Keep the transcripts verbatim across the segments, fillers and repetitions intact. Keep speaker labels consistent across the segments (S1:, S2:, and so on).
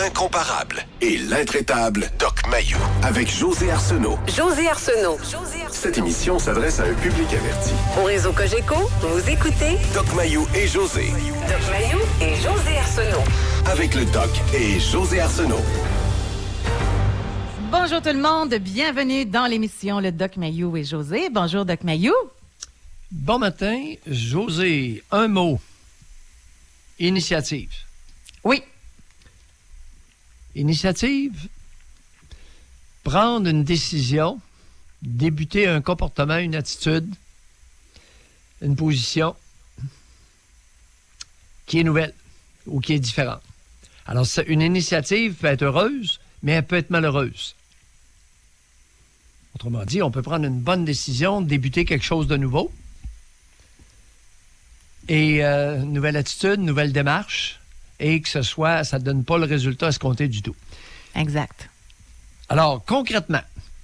S1: l'incomparable et l'intraitable Doc Mayou avec José Arsenault.
S2: José Arsenault.
S1: Cette émission s'adresse à un public averti.
S2: Au réseau Cogeco, vous écoutez
S1: Doc Mayou et José.
S2: Doc Mayou et José Arsenault.
S1: Avec le Doc et José Arsenault.
S3: Bonjour tout le monde, bienvenue dans l'émission Le Doc Mayou et José. Bonjour Doc Mayou.
S4: Bon matin, José. Un mot. Initiative.
S3: Oui.
S4: Initiative. Prendre une décision, débuter un comportement, une attitude, une position qui est nouvelle ou qui est différente. Alors, une initiative peut être heureuse, mais elle peut être malheureuse. Autrement dit, on peut prendre une bonne décision, débuter quelque chose de nouveau. Et euh, nouvelle attitude, nouvelle démarche, et que ce soit, ça ne donne pas le résultat escompté du tout.
S3: Exact.
S4: Alors, concrètement,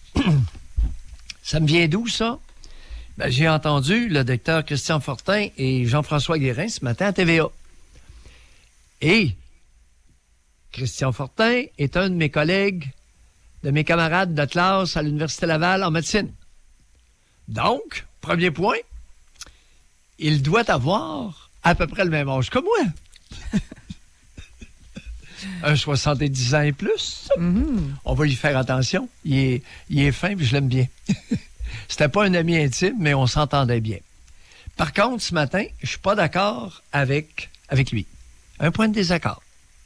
S4: ça me vient d'où, ça? Ben, j'ai entendu le docteur Christian Fortin et Jean-François Guérin ce matin à T V A. Et Christian Fortin est un de mes collègues, de mes camarades de classe à l'Université Laval en médecine. Donc, premier point, il doit avoir à peu près le même âge que moi. Un soixante-dix ans et plus. Mm-hmm. On va lui faire attention. Il est, il est fin, puis je l'aime bien. C'était pas un ami intime, mais on s'entendait bien. Par contre, ce matin, je suis pas d'accord avec, avec lui. Un point de désaccord.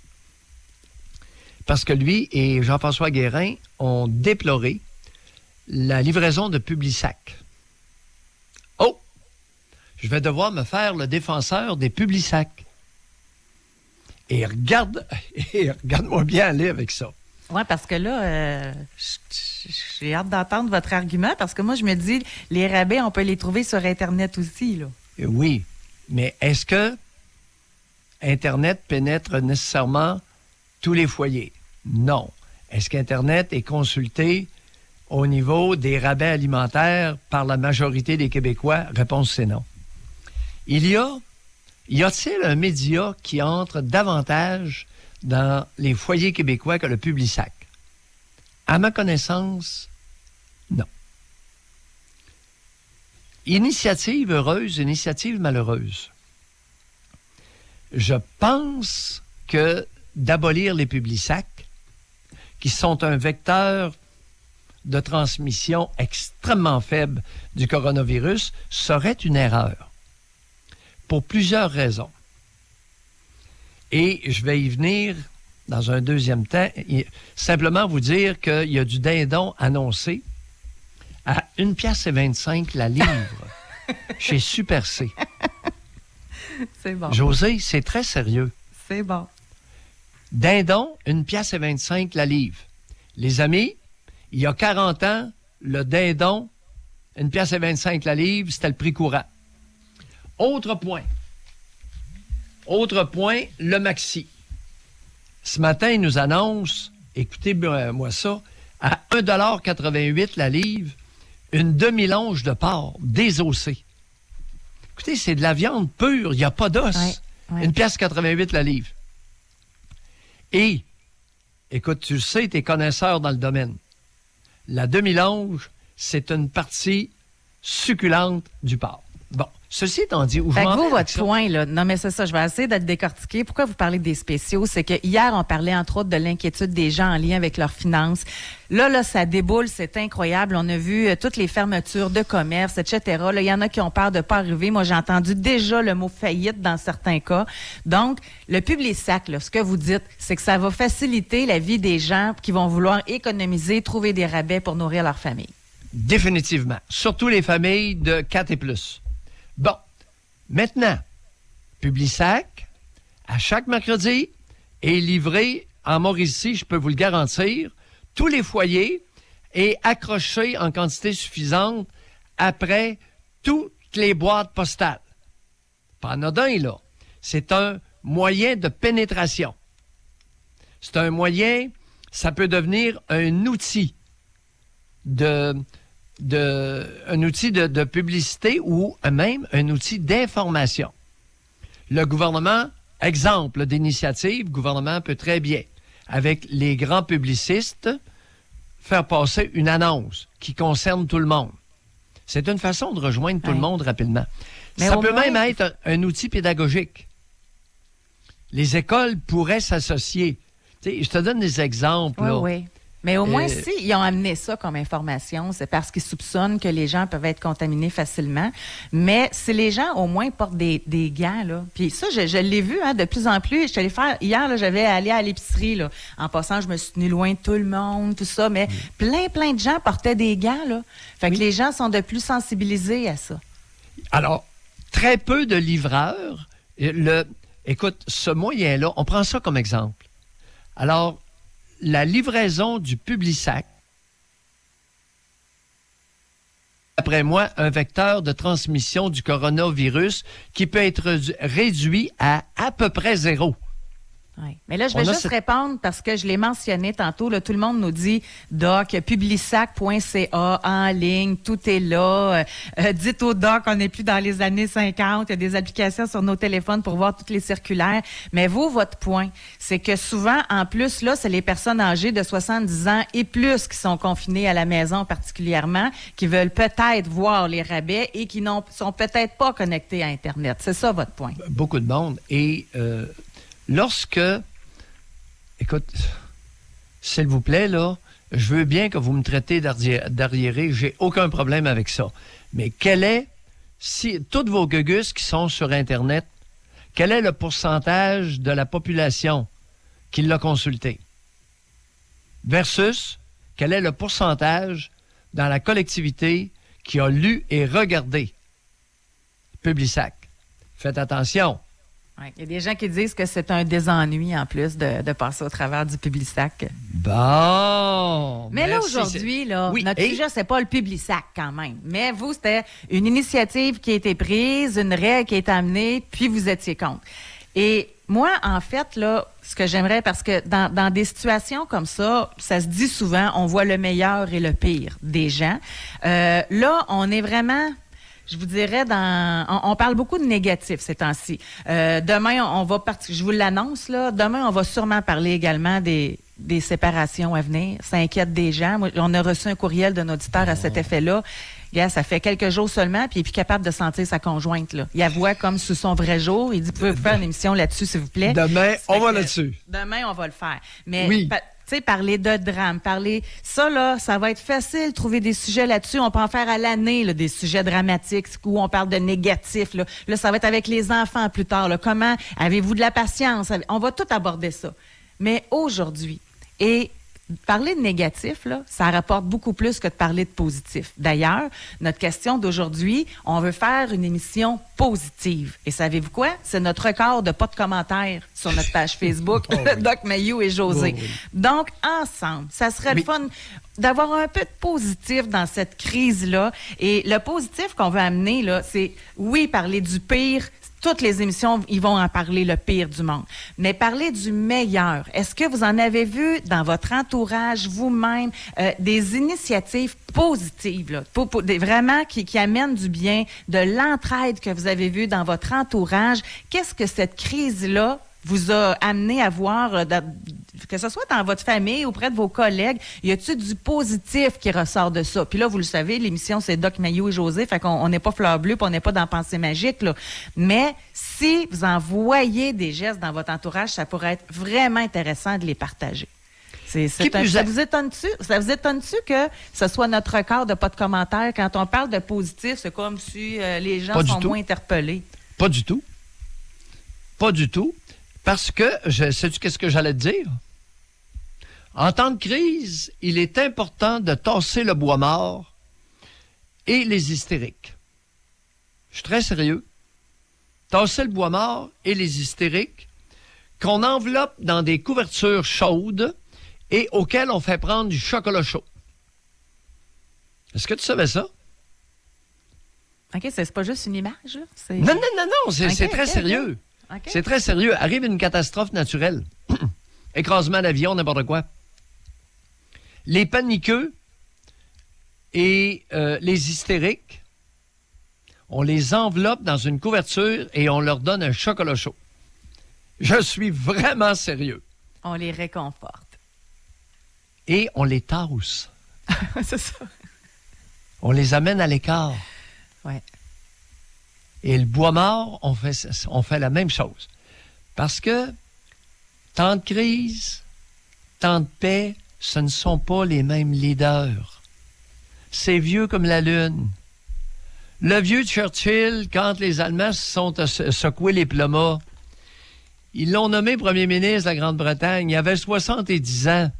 S4: Parce que lui et Jean-François Guérin ont déploré la livraison de Publisac. Oh! Je vais devoir me faire le défenseur des Publisac. Et regarde, et regarde-moi bien aller avec ça.
S3: Oui, parce que là, euh, j'ai hâte d'entendre votre argument, parce que moi, je me dis, les rabais, on peut les trouver sur Internet aussi, là.
S4: Oui, mais est-ce que Internet pénètre nécessairement tous les foyers? Non. Est-ce qu'Internet est consulté au niveau des rabais alimentaires par la majorité des Québécois? Réponse, c'est non. Il y a, y a-t-il un média qui entre davantage dans les foyers québécois que le Publisac? À ma connaissance, non. Initiative heureuse, initiative malheureuse. Je pense que d'abolir les Publisac, qui sont un vecteur de transmission extrêmement faible du coronavirus, serait une erreur. Pour plusieurs raisons. Et je vais y venir dans un deuxième temps. Simplement vous dire qu'il y a du dindon annoncé à une pièce et vingt-cinq la livre chez Super C.
S3: C'est bon.
S4: José, c'est très sérieux.
S3: C'est bon.
S4: Dindon, une pièce et vingt-cinq la livre. Les amis, il y a quarante ans, le dindon, une pièce et vingt-cinq la livre, c'était le prix courant. Autre point. Autre point, le maxi. Ce matin, il nous annonce, écoutez-moi ça, à un dollar quatre-vingt-huit la livre, une demi-longe de porc désossée. Écoutez, c'est de la viande pure, il n'y a pas d'os.
S3: Ouais, ouais.
S4: Une pièce quatre-vingt-huit la livre. Et, écoute, tu le sais, tu es connaisseur dans le domaine. La demi-longe, c'est une partie succulente du porc. Bon, ceci étant dit, où je
S3: Fait que
S4: m'en
S3: vous,
S4: vais avec
S3: votre
S4: ça?
S3: point, là, non mais c'est ça, je vais essayer de le décortiquer. Pourquoi vous parlez des spéciaux? C'est que hier, on parlait entre autres de l'inquiétude des gens en lien avec leurs finances. Là, là, ça déboule, c'est incroyable. On a vu euh, toutes les fermetures de commerce, et cetera. Là, il y en a qui ont peur de ne pas arriver. Moi, j'ai entendu déjà le mot faillite dans certains cas. Donc, le Publisac, là, ce que vous dites, c'est que ça va faciliter la vie des gens qui vont vouloir économiser, trouver des rabais pour nourrir leur famille.
S4: Définitivement. Surtout les familles de quatre et plus. Bon, maintenant, Publisac, à chaque mercredi, est livré en Mauricie, je peux vous le garantir, tous les foyers et accroché en quantité suffisante après toutes les boîtes postales. Pas anodin, là. C'est un moyen de pénétration. C'est un moyen, ça peut devenir un outil de... De, un outil de, de publicité ou même un outil d'information. Le gouvernement, exemple d'initiative, le gouvernement peut très bien avec les grands publicistes, faire passer une annonce qui concerne tout le monde. C'est une façon de rejoindre tout ouais. le monde rapidement. Mais ça peut moins... même être un, un outil pédagogique. Les écoles pourraient s'associer. Tu sais, je te donne des exemples.
S3: Oui,
S4: là.
S3: oui. Mais au moins,
S4: euh...
S3: si ils ont amené ça comme information, c'est parce qu'ils soupçonnent que les gens peuvent être contaminés facilement. Mais si les gens, au moins, portent des, des gants, là, puis ça, je, je l'ai vu hein, de plus en plus. Je suis allée faire, hier, là, j'avais allé à l'épicerie, là. En passant, je me suis tenue loin de tout le monde, tout ça. Mais mmh. plein, plein de gens portaient des gants, là. Fait oui. que les gens sont de plus sensibilisés à ça.
S4: Alors, très peu de livreurs. Le, écoute, ce moyen-là, on prend ça comme exemple. Alors, la livraison du Publisac, d'après moi, un vecteur de transmission du coronavirus qui peut être réduit à à peu près zéro.
S3: Oui. Mais là, je vais juste cette... répondre parce que je l'ai mentionné tantôt. Là, tout le monde nous dit, Doc, publisac point c a, en ligne, tout est là. Euh, dites au Doc, on n'est plus dans les années cinquante. Il y a des applications sur nos téléphones pour voir toutes les circulaires. Mais vous, votre point, c'est que souvent, en plus, là, c'est les personnes âgées de soixante-dix ans et plus qui sont confinées à la maison particulièrement, qui veulent peut-être voir les rabais et qui ne sont peut-être pas connectés à Internet. C'est ça, votre point.
S4: Beaucoup de monde. Et... Euh... Lorsque, écoute, s'il vous plaît, là, je veux bien que vous me traitez d'arriéré, j'ai aucun problème avec ça. Mais quel est, si toutes vos gugus qui sont sur Internet, quel est le pourcentage de la population qui l'a consulté? Versus, quel est le pourcentage dans la collectivité qui a lu et regardé Publisac? Faites attention.
S3: Ouais, il y a des gens qui disent que c'est un désennui en plus de, de passer au travers du Publisac.
S4: Bon!
S3: Mais là, aujourd'hui, là, oui, notre et... sujet, c'est pas le Publisac quand même. Mais vous, c'était une initiative qui a été prise, une règle qui a été amenée, puis vous étiez contre. Et moi, en fait, là, ce que j'aimerais, parce que dans, dans des situations comme ça, ça se dit souvent, on voit le meilleur et le pire des gens. Euh, là, on est vraiment... Je vous dirais, dans, on, on parle beaucoup de négatifs ces temps-ci. Euh, demain, on, on va partir, je vous l'annonce, là, demain, on va sûrement parler également des, des séparations à venir. Ça inquiète des gens. Moi, on a reçu un courriel d'un auditeur à cet effet-là. Gars, ça fait quelques jours seulement, puis il est plus capable de sentir sa conjointe, là. Il avoue comme sous son vrai jour. Il dit, pouvez-vous faire une émission là-dessus, s'il vous plaît?
S4: Demain, on va là-dessus.
S3: Demain, on va le faire. Mais,
S4: oui.
S3: Pa- Tu sais, parler de drame, parler... Ça, là, ça va être facile de trouver des sujets là-dessus. On peut en faire à l'année, là, des sujets dramatiques où on parle de négatifs. Là, là ça va être avec les enfants plus tard. Là. Comment avez-vous de la patience? On va tout aborder ça. Mais aujourd'hui, et parler de négatif, là, ça rapporte beaucoup plus que de parler de positif. D'ailleurs, notre question d'aujourd'hui, on veut faire une émission positive. Et savez-vous quoi? C'est notre record de pas de commentaires sur notre page Facebook, oh, oui. Doc Mayou et José. Oh, oui. Donc, ensemble, ça serait oui. le fun d'avoir un peu de positif dans cette crise-là. Et le positif qu'on veut amener, là, c'est, oui, parler du pire. Toutes les émissions, ils vont en parler le pire du monde. Mais parler du meilleur. Est-ce que vous en avez vu dans votre entourage, vous-même, euh, des initiatives positives, là, pour, pour, des, vraiment qui, qui amènent du bien, de l'entraide que vous avez vu dans votre entourage? Qu'est-ce que cette crise-là vous a amené à voir, euh, de, que ce soit dans votre famille, auprès de vos collègues, y a-t-il du positif qui ressort de ça? Puis là, vous le savez, l'émission, c'est Doc Mayou et José, fait qu'on n'est pas fleur bleue, puis on n'est pas dans Pensée magique, là. Mais si vous en voyez des gestes dans votre entourage, ça pourrait être vraiment intéressant de les partager. C'est, c'est un, ça, vous étonne-tu, ça vous étonne-tu que ce soit notre record de pas de commentaires? Quand on parle de positif, c'est comme si euh, les gens sont moins interpellés.
S4: Pas du tout. Pas du tout. Parce que, je, sais-tu qu'est-ce que j'allais te dire? En temps de crise, il est important de tasser le bois mort et les hystériques. Je suis très sérieux. Tasser le bois mort et les hystériques qu'on enveloppe dans des couvertures chaudes et auxquelles on fait prendre du chocolat chaud. Est-ce que tu savais ça?
S3: OK, c'est, c'est pas juste une image, là? C'est...
S4: Non, non, non, non, c'est, okay, c'est très okay, sérieux.
S3: Okay.
S4: C'est très sérieux. Arrive une catastrophe naturelle. Écrasement d'avion, n'importe quoi. Les paniqueux et euh, les hystériques, on les enveloppe dans une couverture et on leur donne un chocolat chaud. Je suis vraiment sérieux.
S3: On les réconforte.
S4: Et on les tasse.
S3: C'est ça.
S4: On les amène à l'écart.
S3: Ouais.
S4: Et le bois mort, on fait, on fait la même chose. Parce que tant de crise, tant de paix, ce ne sont pas les mêmes leaders. C'est vieux comme la lune. Le vieux Churchill, quand les Allemands se sont secoués les plumas, ils l'ont nommé premier ministre de la Grande-Bretagne. Il avait soixante-dix ans.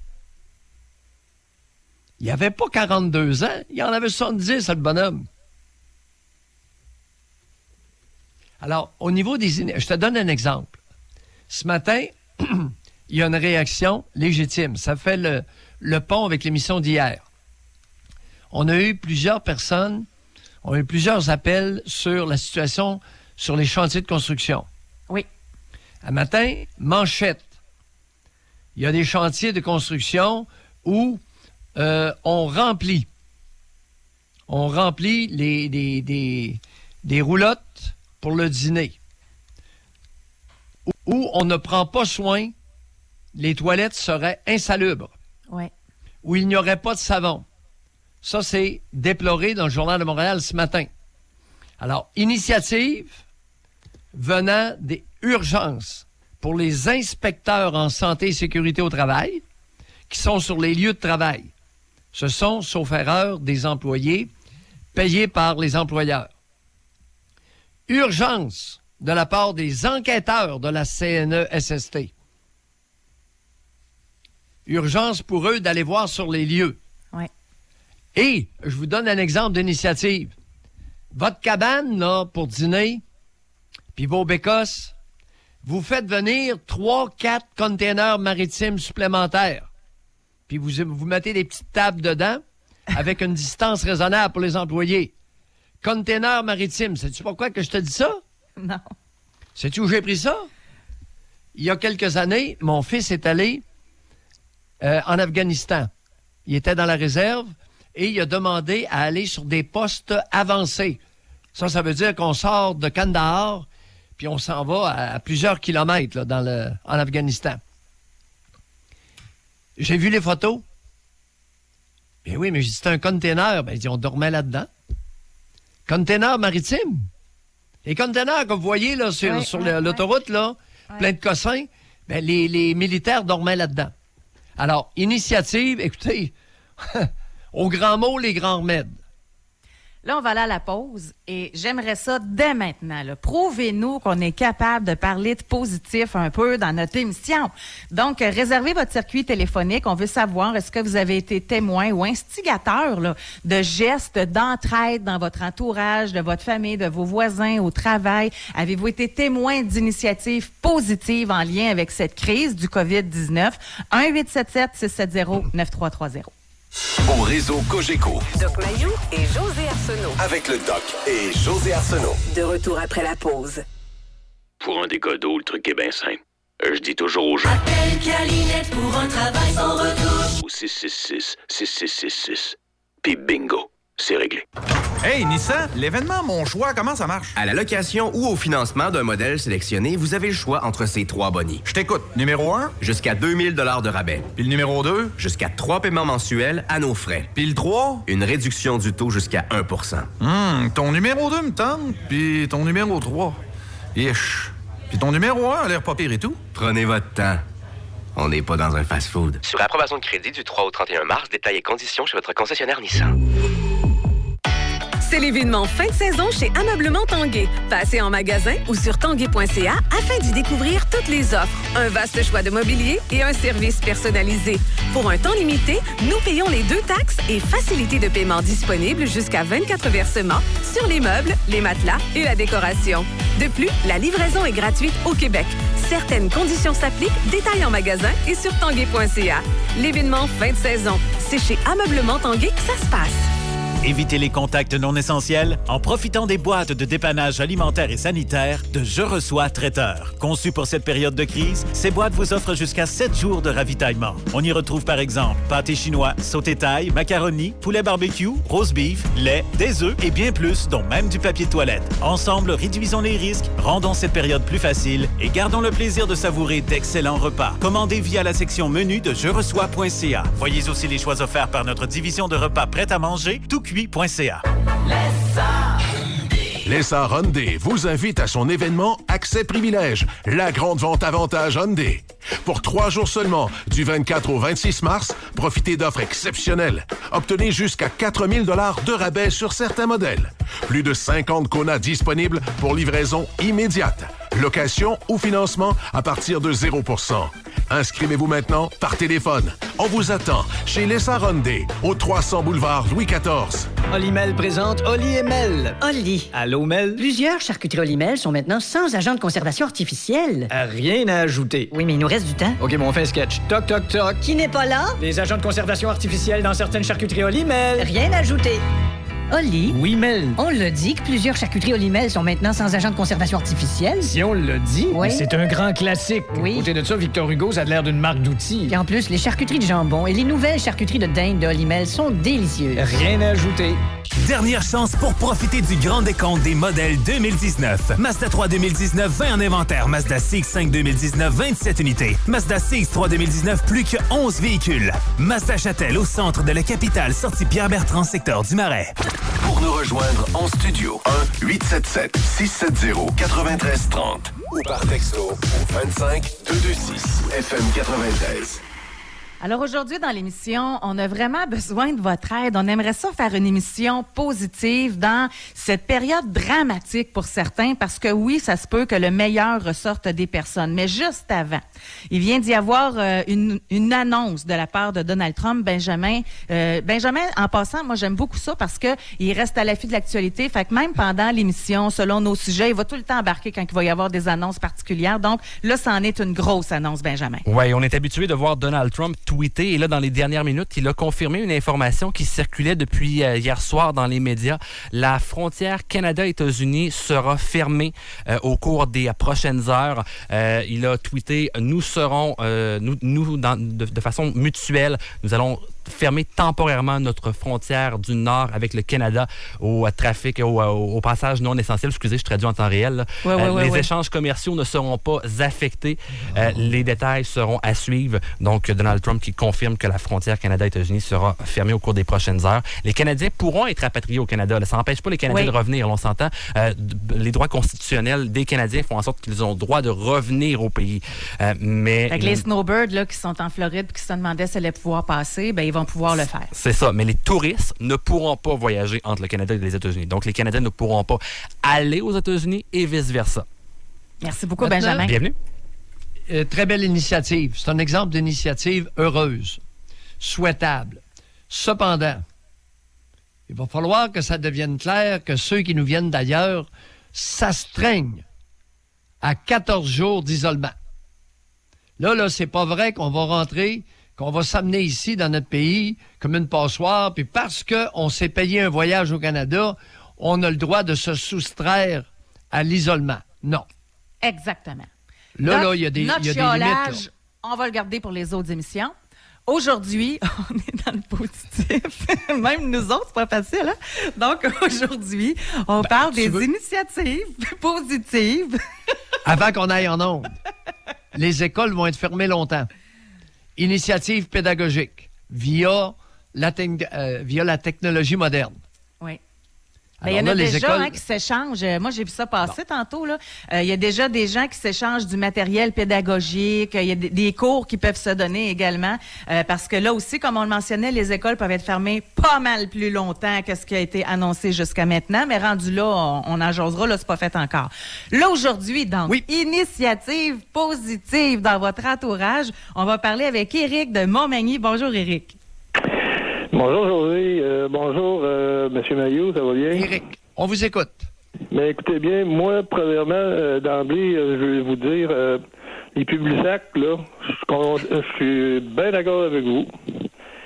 S4: Il n'avait pas quarante-deux ans. Il en avait soixante-dix, le bonhomme. Alors, au niveau des... Je te donne un exemple. Ce matin, il y a une réaction légitime. Ça fait le, le pont avec l'émission d'hier. On a eu plusieurs personnes, on a eu plusieurs appels sur la situation sur les chantiers de construction.
S3: Oui.
S4: Un matin, manchette. Il y a des chantiers de construction où euh, on remplit. On remplit les, les, des, des roulottes pour le dîner. Où on ne prend pas soin, les toilettes seraient insalubres.
S3: Oui.
S4: Où il n'y aurait pas de savon. Ça, c'est déploré dans le Journal de Montréal ce matin. Alors, initiative venant des urgences pour les inspecteurs en santé et sécurité au travail qui sont sur les lieux de travail. Ce sont, sauf erreur, des employés payés par les employeurs. Urgence de la part des enquêteurs de la C N E S S T. Urgence pour eux d'aller voir sur les lieux.
S3: Oui.
S4: Et, je vous donne un exemple d'initiative. Votre cabane, là, pour dîner, puis vos bécosses, vous faites venir trois, quatre containers maritimes supplémentaires. Puis vous, vous mettez des petites tables dedans avec une distance raisonnable pour les employés. Containers maritimes, sais-tu pourquoi que je te dis ça?
S3: Non.
S4: Sais-tu où j'ai pris ça? Il y a quelques années, mon fils est allé euh, en Afghanistan. Il était dans la réserve et il a demandé à aller sur des postes avancés. Ça, ça veut dire qu'on sort de Kandahar puis on s'en va à, à plusieurs kilomètres là, dans le, en Afghanistan. J'ai vu les photos. Bien oui, mais j'ai dit, c'est un container. Ben, il dit, on dormait là-dedans. Container maritime. Les containers que vous voyez là, sur,
S3: ouais,
S4: sur
S3: ouais,
S4: l'autoroute, là,
S3: ouais.
S4: plein de cossins, ben, les, les militaires dormaient là-dedans. Alors, initiative, écoutez, au grand mot, les grands remèdes.
S3: Là, on va aller à la pause et j'aimerais ça dès maintenant. Là. Prouvez-nous qu'on est capable de parler de positif un peu dans notre émission. Donc, euh, réservez votre circuit téléphonique. On veut savoir, est-ce que vous avez été témoin ou instigateur là, de gestes d'entraide dans votre entourage, de votre famille, de vos voisins, au travail? Avez-vous été témoin d'initiatives positives en lien avec cette crise du covid dix-neuf? un huit sept sept six sept zéro neuf trois trois zéro.
S1: Au réseau Cogeco.
S2: Doc Mayou et José Arsenault.
S1: Avec le Doc et José Arsenault.
S2: De retour après la pause.
S5: Pour un dégât d'eau, le truc est bien simple. Euh, je dis toujours aux gens.
S6: Appelle Calinette pour un travail sans retouche.
S5: Au six six six, six six six six. Puis bingo, c'est réglé.
S7: Hey, Nissan, l'événement Mon Choix, comment ça marche?
S8: À la location ou au financement d'un modèle sélectionné, vous avez le choix entre ces trois bonnies.
S7: Je t'écoute. Numéro un?
S8: Jusqu'à deux mille dollars de rabais.
S7: Puis le numéro deux?
S8: Jusqu'à trois paiements mensuels à nos frais.
S7: Puis le trois?
S8: Une réduction du taux jusqu'à un pour cent.
S7: Hum, ton numéro deux me tente, puis ton numéro trois. Ish. Puis ton numéro un a l'air pas pire et tout.
S8: Prenez votre temps. On n'est pas dans un fast-food.
S9: Sur approbation de crédit du trois au trente et un mars, détails et conditions chez votre concessionnaire Nissan.
S10: C'est l'événement fin de saison chez Ameublement Tanguay. Passez en magasin ou sur tanguay point c a afin d'y découvrir toutes les offres. Un vaste choix de mobilier et un service personnalisé. Pour un temps limité, nous payons les deux taxes et facilités de paiement disponibles jusqu'à vingt-quatre versements sur les meubles, les matelas et la décoration. De plus, la livraison est gratuite au Québec. Certaines conditions s'appliquent, détails en magasin et sur tanguay point c a. L'événement fin de saison, c'est chez Ameublement Tanguay que ça se passe.
S11: Évitez les contacts non essentiels en profitant des boîtes de dépannage alimentaire et sanitaire de Je reçois traiteur. Conçues pour cette période de crise, ces boîtes vous offrent jusqu'à sept jours de ravitaillement. On y retrouve par exemple pâté chinois, sauté thaï, macaroni, poulet barbecue, roast beef, lait, des œufs et bien plus, dont même du papier de toilette. Ensemble, réduisons les risques, rendons cette période plus facile et gardons le plaisir de savourer d'excellents repas. Commandez via la section menu de je reçois point c a. Voyez aussi les choix offerts par notre division de repas prêts à manger, toutcuit point c a.
S1: Lessa Hyundai vous invite à son événement Accès Privilège, la grande vente avantage Hyundai. Pour trois jours seulement, du vingt-quatre au vingt-six mars, profitez d'offres exceptionnelles. Obtenez jusqu'à quatre mille dollars de rabais sur certains modèles. Plus de cinquante Kona disponibles pour livraison immédiate. Location ou financement à partir de zéro pour cent. Inscrivez-vous maintenant par téléphone. On vous attend chez Lessa Hyundai, au trois cents boulevard Louis quatorze.
S12: Olimel présente Oli et Mel.
S13: Oli.
S12: Allô, Mel?
S13: Plusieurs charcuteries Olimel sont maintenant sans agent de conservation artificielle.
S12: À rien à ajouter.
S13: Oui, mais il nous reste du temps.
S12: OK, bon, on fait un sketch. Toc, toc, toc.
S13: Qui n'est pas là?
S12: Les agents de conservation artificielle dans certaines charcuteries Olimel.
S13: Rien à ajouter. Oli?
S12: Oui, Mel.
S13: On l'a dit que plusieurs charcuteries Olimel sont maintenant sans agent de conservation artificielle.
S12: Si on l'a dit,
S13: oui.
S12: C'est un grand classique.
S13: Oui.
S12: À côté de ça, Victor Hugo, ça a l'air d'une marque d'outils.
S13: Et en plus, les charcuteries de jambon et les nouvelles charcuteries de dinde de Olimel sont délicieuses.
S12: Rien à ajouter.
S11: Dernière chance pour profiter du grand décompte des modèles deux mille dix-neuf. Mazda trois deux mille dix-neuf, vingt en inventaire. Mazda C X cinq deux mille dix-neuf, vingt-sept unités. Mazda C X trois deux mille dix-neuf, plus que onze véhicules. Mazda Châtel, au centre de la capitale, sortie Pierre-Bertrand, secteur du Marais.
S1: Pour nous rejoindre en studio, un huit sept sept six sept zéro neuf trois trois zéro ou par texto au vingt-cinq deux cent vingt-six F M quatre-vingt-treize.
S3: Alors aujourd'hui, dans l'émission, on a vraiment besoin de votre aide. On aimerait ça faire une émission positive dans cette période dramatique pour certains, parce que oui, ça se peut que le meilleur ressorte des personnes. Mais juste avant, il vient d'y avoir euh, une, une annonce de la part de Donald Trump, Benjamin. Euh, Benjamin, en passant, moi j'aime beaucoup ça parce que il reste à l'affût de l'actualité. Fait que même pendant l'émission, selon nos sujets, il va tout le temps embarquer quand il va y avoir des annonces particulières. Donc là, ça en est une grosse annonce, Benjamin.
S14: Oui, on est habitué de voir Donald Trump tweeté, et là, dans les dernières minutes, il a confirmé une information qui circulait depuis euh, hier soir dans les médias. La frontière Canada-États-Unis sera fermée euh, au cours des euh, prochaines heures. Euh, il a tweeté « Nous serons, euh, nous, nous dans, de, de façon mutuelle, nous allons fermer temporairement notre frontière du Nord avec le Canada au uh, trafic, au, au, au passage non essentiel. » Excusez, je traduis en temps réel.
S3: Ouais, ouais,
S14: euh,
S3: ouais,
S14: les
S3: ouais.
S14: échanges commerciaux ne seront pas affectés. Euh, les détails seront à suivre. Donc, Donald Trump qui confirme que la frontière Canada-États-Unis sera fermée au cours des prochaines heures. Les Canadiens pourront être rapatriés au Canada. Là, ça n'empêche pas les Canadiens
S3: oui.
S14: de revenir, là, on s'entend. Euh, les droits constitutionnels des Canadiens font en sorte qu'ils ont le droit de revenir au pays. Euh, mais
S3: Fait que les snowbirds là, qui sont en Floride et qui se demandaient s'ils allaient pouvoir passer, ben, ils vont pouvoir le faire.
S14: C'est ça, mais les touristes ne pourront pas voyager entre le Canada et les États-Unis. Donc, les Canadiens ne pourront pas aller aux États-Unis et vice-versa.
S3: Merci beaucoup,
S4: Maintenant,
S3: Benjamin.
S14: Bienvenue.
S4: Euh, très belle initiative. C'est un exemple d'initiative heureuse, souhaitable. Cependant, il va falloir que ça devienne clair que ceux qui nous viennent d'ailleurs s'astreignent à quatorze jours d'isolement. Là, là, c'est pas vrai qu'on va rentrer, qu'on va s'amener ici dans notre pays comme une passoire, puis parce qu'on s'est payé un voyage au Canada, on a le droit de se soustraire à l'isolement. Non.
S3: Exactement.
S4: Là,
S3: Donc,
S4: là, il y a des,
S3: notre
S4: il y a des limites.
S3: chiolage,
S4: Là.
S3: on va le garder pour les autres émissions. Aujourd'hui, on est dans le positif. Même nous autres, c'est pas facile. Hein? Donc, aujourd'hui, on
S4: Ben,
S3: parle
S4: tu
S3: des
S4: veux-
S3: initiatives positives.
S4: Avant qu'on aille en onde, les écoles vont être fermées longtemps. Initiative pédagogique via la, te- euh, via la technologie moderne.
S3: Oui. Ben, il y en
S4: Alors
S3: a
S4: là, les
S3: déjà
S4: écoles-
S3: hein, qui s'échangent. Euh, Moi, j'ai vu ça passer tantôt. Là. Euh, il y a déjà des gens qui s'échangent du matériel pédagogique. Il y a des, des cours qui peuvent se donner également. Euh, parce que là aussi, comme on le mentionnait, les écoles peuvent être fermées pas mal plus longtemps que ce qui a été annoncé jusqu'à maintenant. Mais rendu là, on, on en jasera. Là, c'est pas fait encore. Là, aujourd'hui, donc,
S4: Oui.
S3: initiative positive dans votre entourage. On va parler avec Éric de Montmagny. Bonjour, Éric.
S15: Bonjour José, euh, bonjour euh, Monsieur Maillot, ça va bien?
S4: Éric, on vous écoute.
S15: Mais écoutez bien, moi, premièrement, euh, d'emblée, euh, je vais vous dire, euh, les Publisac, là, je, con- je suis bien d'accord avec vous.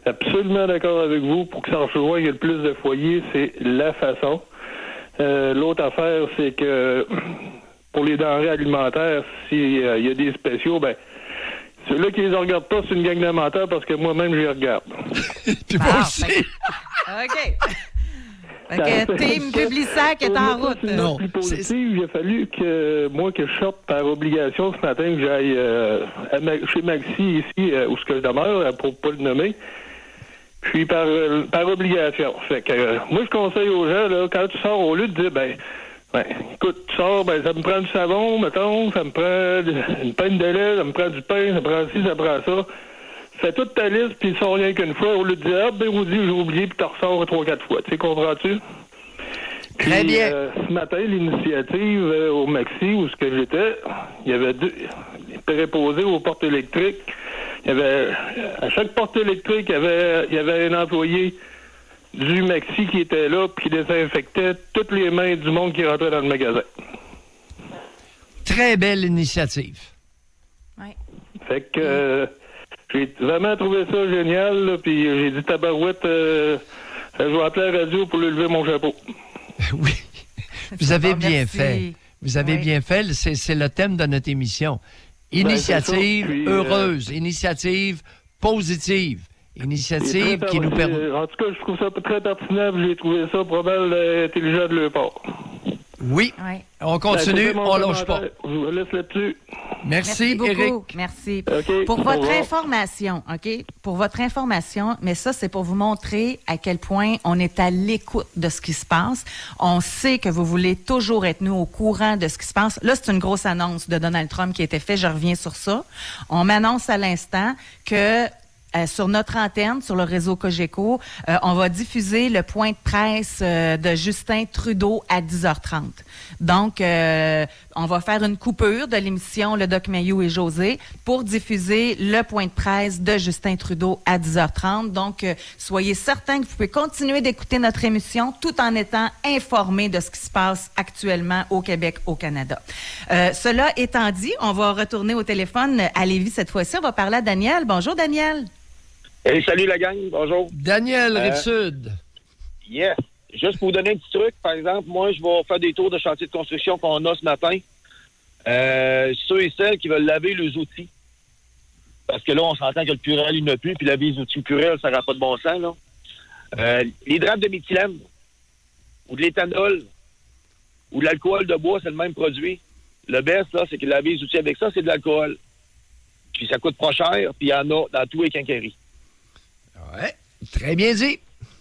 S15: absolument d'accord avec vous. Pour que ça rejoigne le plus de foyers, c'est la façon. Euh, l'autre affaire, c'est que pour les denrées alimentaires, s'il euh, y a des spéciaux, ben ceux-là qui les regardent pas, c'est une gang d'amateurs parce que moi-même, je les regarde.
S4: Puis moi
S3: Ah,
S4: aussi.
S3: fait que- OK. Fait que Team Publisac est en route.
S15: Non, plus positive, il a fallu que moi que je sorte par obligation ce matin que j'aille euh, à Ma- chez Maxi ici euh, où ce que je demeure euh, pour pas le nommer. Puis par euh, par obligation. Fait que euh, moi je conseille aux gens là quand tu sors au lieu de dire ben ben écoute tu sors ben ça me prend du savon mettons, ça me prend de- une pinte de lait, ça me prend du pain, ça me prend ci, ça me prend ça. Fais toute ta liste, puis sors rien qu'une fois, au lieu de dire, ah, ben, Rudy, j'ai oublié, puis tu ressors trois, quatre fois. Tu sais, comprends-tu? Puis,
S4: Très bien.
S15: Euh, ce matin, l'initiative euh, au Maxi, où ce que j'étais, il y avait deux préposés aux portes électriques. Il y avait, à chaque porte électrique, il y avait, il y avait un employé du Maxi qui était là, puis qui désinfectait toutes les mains du monde qui rentrait dans le magasin.
S4: Très belle initiative.
S3: Ouais.
S15: Fait que euh, j'ai vraiment trouvé ça génial, là, puis j'ai dit tabarouette, euh, je vais appeler la radio pour lui lever mon chapeau.
S4: Oui. Vous avez
S3: Bon,
S4: bien
S3: merci.
S4: fait. Vous avez
S3: Oui.
S4: bien fait. C'est, c'est le thème de notre émission. Initiative
S15: Ben, c'est ça. Puis, euh,
S4: heureuse. Initiative positive. Initiative
S15: C'est très
S4: qui nous
S15: per-
S4: permet...
S15: En tout cas, je trouve ça très pertinent, puis j'ai trouvé ça probablement euh, intelligent de leur part.
S4: Oui.
S3: Ouais.
S4: On continue,
S15: Ben, c'était mon
S4: on lâche pas.
S15: commentaire. Je vous laisse là-dessus.
S4: Merci,
S3: beaucoup.
S4: Éric.
S3: Merci.
S15: OK,
S3: Pour
S15: au
S3: votre
S15: revoir.
S3: information, OK? Pour votre information, mais ça, c'est pour vous montrer à quel point on est à l'écoute de ce qui se passe. On sait que vous voulez toujours être, nous, au courant de ce qui se passe. Là, c'est une grosse annonce de Donald Trump qui a été faite. Je reviens sur ça. On m'annonce à l'instant que Euh, sur notre antenne, sur le réseau Cogeco, euh, on va diffuser le point de presse euh, de Justin Trudeau à dix heures trente. Donc, euh, on va faire une coupure de l'émission Le Doc Mayou et José pour diffuser le point de presse de Justin Trudeau à dix heures trente. Donc, euh, soyez certains que vous pouvez continuer d'écouter notre émission tout en étant informés de ce qui se passe actuellement au Québec, au Canada. Euh, cela étant dit, on va retourner au téléphone à Lévis cette fois-ci. On va parler à Daniel. Bonjour, Daniel.
S16: Hey, salut la gang, bonjour.
S4: Daniel,
S16: Euh,
S4: Rive-Sud.
S16: Yes. Juste pour vous donner un petit truc, par exemple, moi, je vais faire des tours de chantier de construction qu'on a ce matin. Euh, ceux et celles qui veulent laver les outils. Parce que là, on s'entend que le Purel, il n'a plus, puis laver les outils Purel, ça n'aura pas de bon sens, là. Euh, les drapes de méthylène, ou de l'éthanol, ou de l'alcool de bois, c'est le même produit. Le best, là, c'est que laver les outils avec ça, c'est de l'alcool. Puis ça coûte pas cher, puis il y en a dans tous les quincailleries.
S4: Ouais, très bien dit.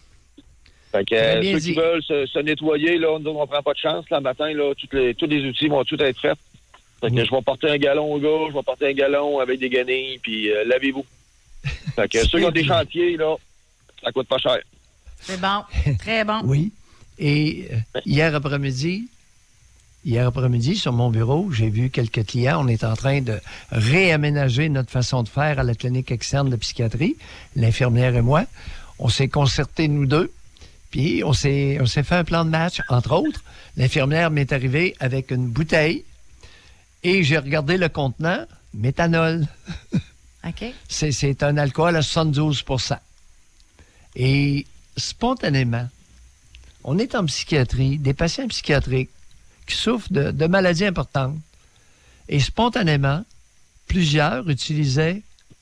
S16: Fait que
S4: Très
S16: euh,
S4: bien
S16: ceux
S4: dit.
S16: qui veulent se, se nettoyer, là, nous, on prend pas de chance. Là, le matin, là, toutes les, tous les outils vont tout être faits. Fait que je vais porter un gallon au gars, je vais porter un gallon avec des guenilles, puis euh, lavez-vous. Fait que ceux qui ont des chantiers, là, ça coûte pas cher.
S3: C'est bon. Très bon.
S4: Oui. Et euh, hier après-midi, hier après-midi, sur mon bureau, j'ai vu quelques clients. On est en train de réaménager notre façon de faire à la clinique externe de psychiatrie, l'infirmière et moi. On s'est concertés, nous deux, puis on s'est, on s'est fait un plan de match. Entre autres, l'infirmière m'est arrivée avec une bouteille et j'ai regardé le contenant, méthanol.
S3: OK.
S4: C'est, c'est un alcool à soixante-douze pour cent. Et spontanément, on est en psychiatrie, des patients psychiatriques qui souffrent de, de maladies importantes. Et spontanément, plusieurs utilisaient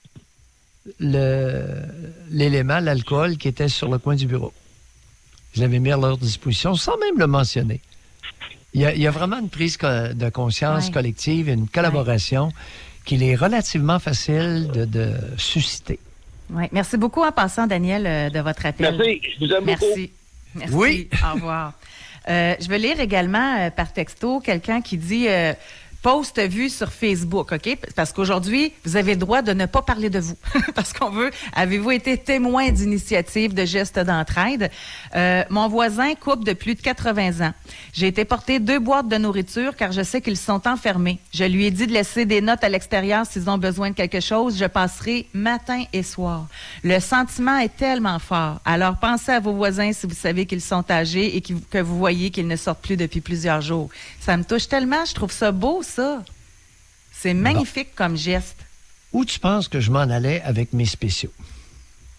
S4: le, l'élément, l'alcool, qui était sur le coin du bureau. Je l'avais mis à leur disposition sans même le mentionner. Il y a, il y a vraiment une prise co- de conscience
S3: Ouais.
S4: collective, une collaboration qu'il est relativement facile de, de susciter.
S3: Ouais. Merci beaucoup en passant, Daniel, euh, de votre appel.
S16: Merci, je vous aime beaucoup.
S3: Merci. Merci.
S4: Oui.
S3: Au revoir. Euh, je vais lire également euh, par texto quelqu'un qui dit euh, post vu sur Facebook, OK? Parce qu'aujourd'hui, vous avez le droit de ne pas parler de vous. Parce qu'on veut, avez-vous été témoin d'initiatives, de gestes d'entraide? Euh, mon voisin couple de plus de quatre-vingts ans. J'ai été porter deux boîtes de nourriture car je sais qu'ils sont enfermés. Je lui ai dit de laisser des notes à l'extérieur s'ils ont besoin de quelque chose. Je passerai matin et soir. Le sentiment est tellement fort. Alors pensez à vos voisins si vous savez qu'ils sont âgés et qui- que vous voyez qu'ils ne sortent plus depuis plusieurs jours. Ça me touche tellement. Je trouve ça beau, ça. C'est magnifique comme geste.
S4: Où tu penses que je m'en allais avec mes spéciaux?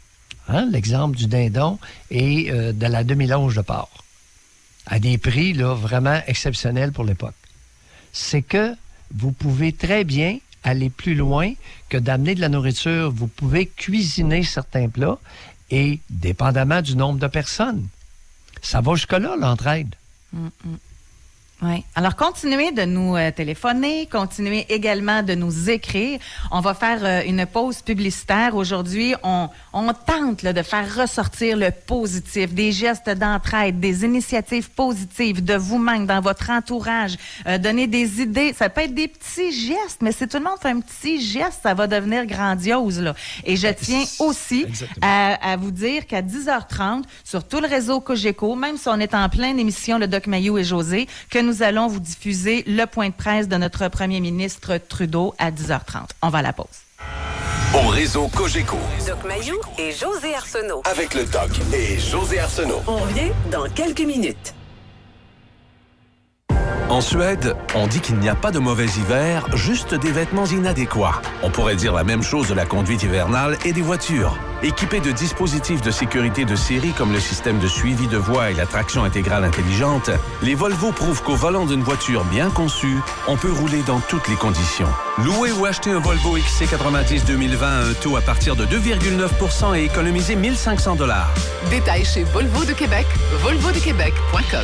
S4: hein, l'exemple du dindon et euh, de la demi-longe de porc, à des prix là, vraiment exceptionnels pour l'époque. C'est que vous pouvez très bien aller plus loin que d'amener de la nourriture. Vous pouvez cuisiner certains plats et, dépendamment du nombre de personnes, ça va jusque-là, l'entraide.
S3: Mm-mm. Oui. Alors, continuez de nous euh, téléphoner, continuez également de nous écrire. On va faire euh, une pause publicitaire. Aujourd'hui, on, on tente là, de faire ressortir le positif, des gestes d'entraide, des initiatives positives de vous-même, dans votre entourage. Euh, donner des idées. Ça peut être des petits gestes, mais si tout le monde fait un petit geste, ça va devenir grandiose. Là. Et je tiens aussi à, à vous dire qu'à dix heures trente, sur tout le réseau Cogeco, même si on est en pleine émission, le Doc Mayou et José, que nous allons vous diffuser le point de presse de notre premier ministre Trudeau à dix heures trente. On va à la pause.
S17: Au réseau Cogeco.
S2: Doc Mayou et José Arsenault.
S17: Avec le Doc et José Arsenault.
S2: On revient dans quelques minutes.
S18: En Suède, on dit qu'il n'y a pas de mauvais hiver, juste des vêtements inadéquats. On pourrait dire la même chose de la conduite hivernale et des voitures. Équipées de dispositifs de sécurité de série comme le système de suivi de voie et la traction intégrale intelligente, les Volvo prouvent qu'au volant d'une voiture bien conçue, on peut rouler dans toutes les conditions. Louer ou acheter un Volvo X C quatre-vingt-dix deux mille vingt à un taux à partir de deux virgule neuf pour cent et économiser mille cinq cents dollars.
S19: Détails chez Volvo de Québec, volvo de québec point com.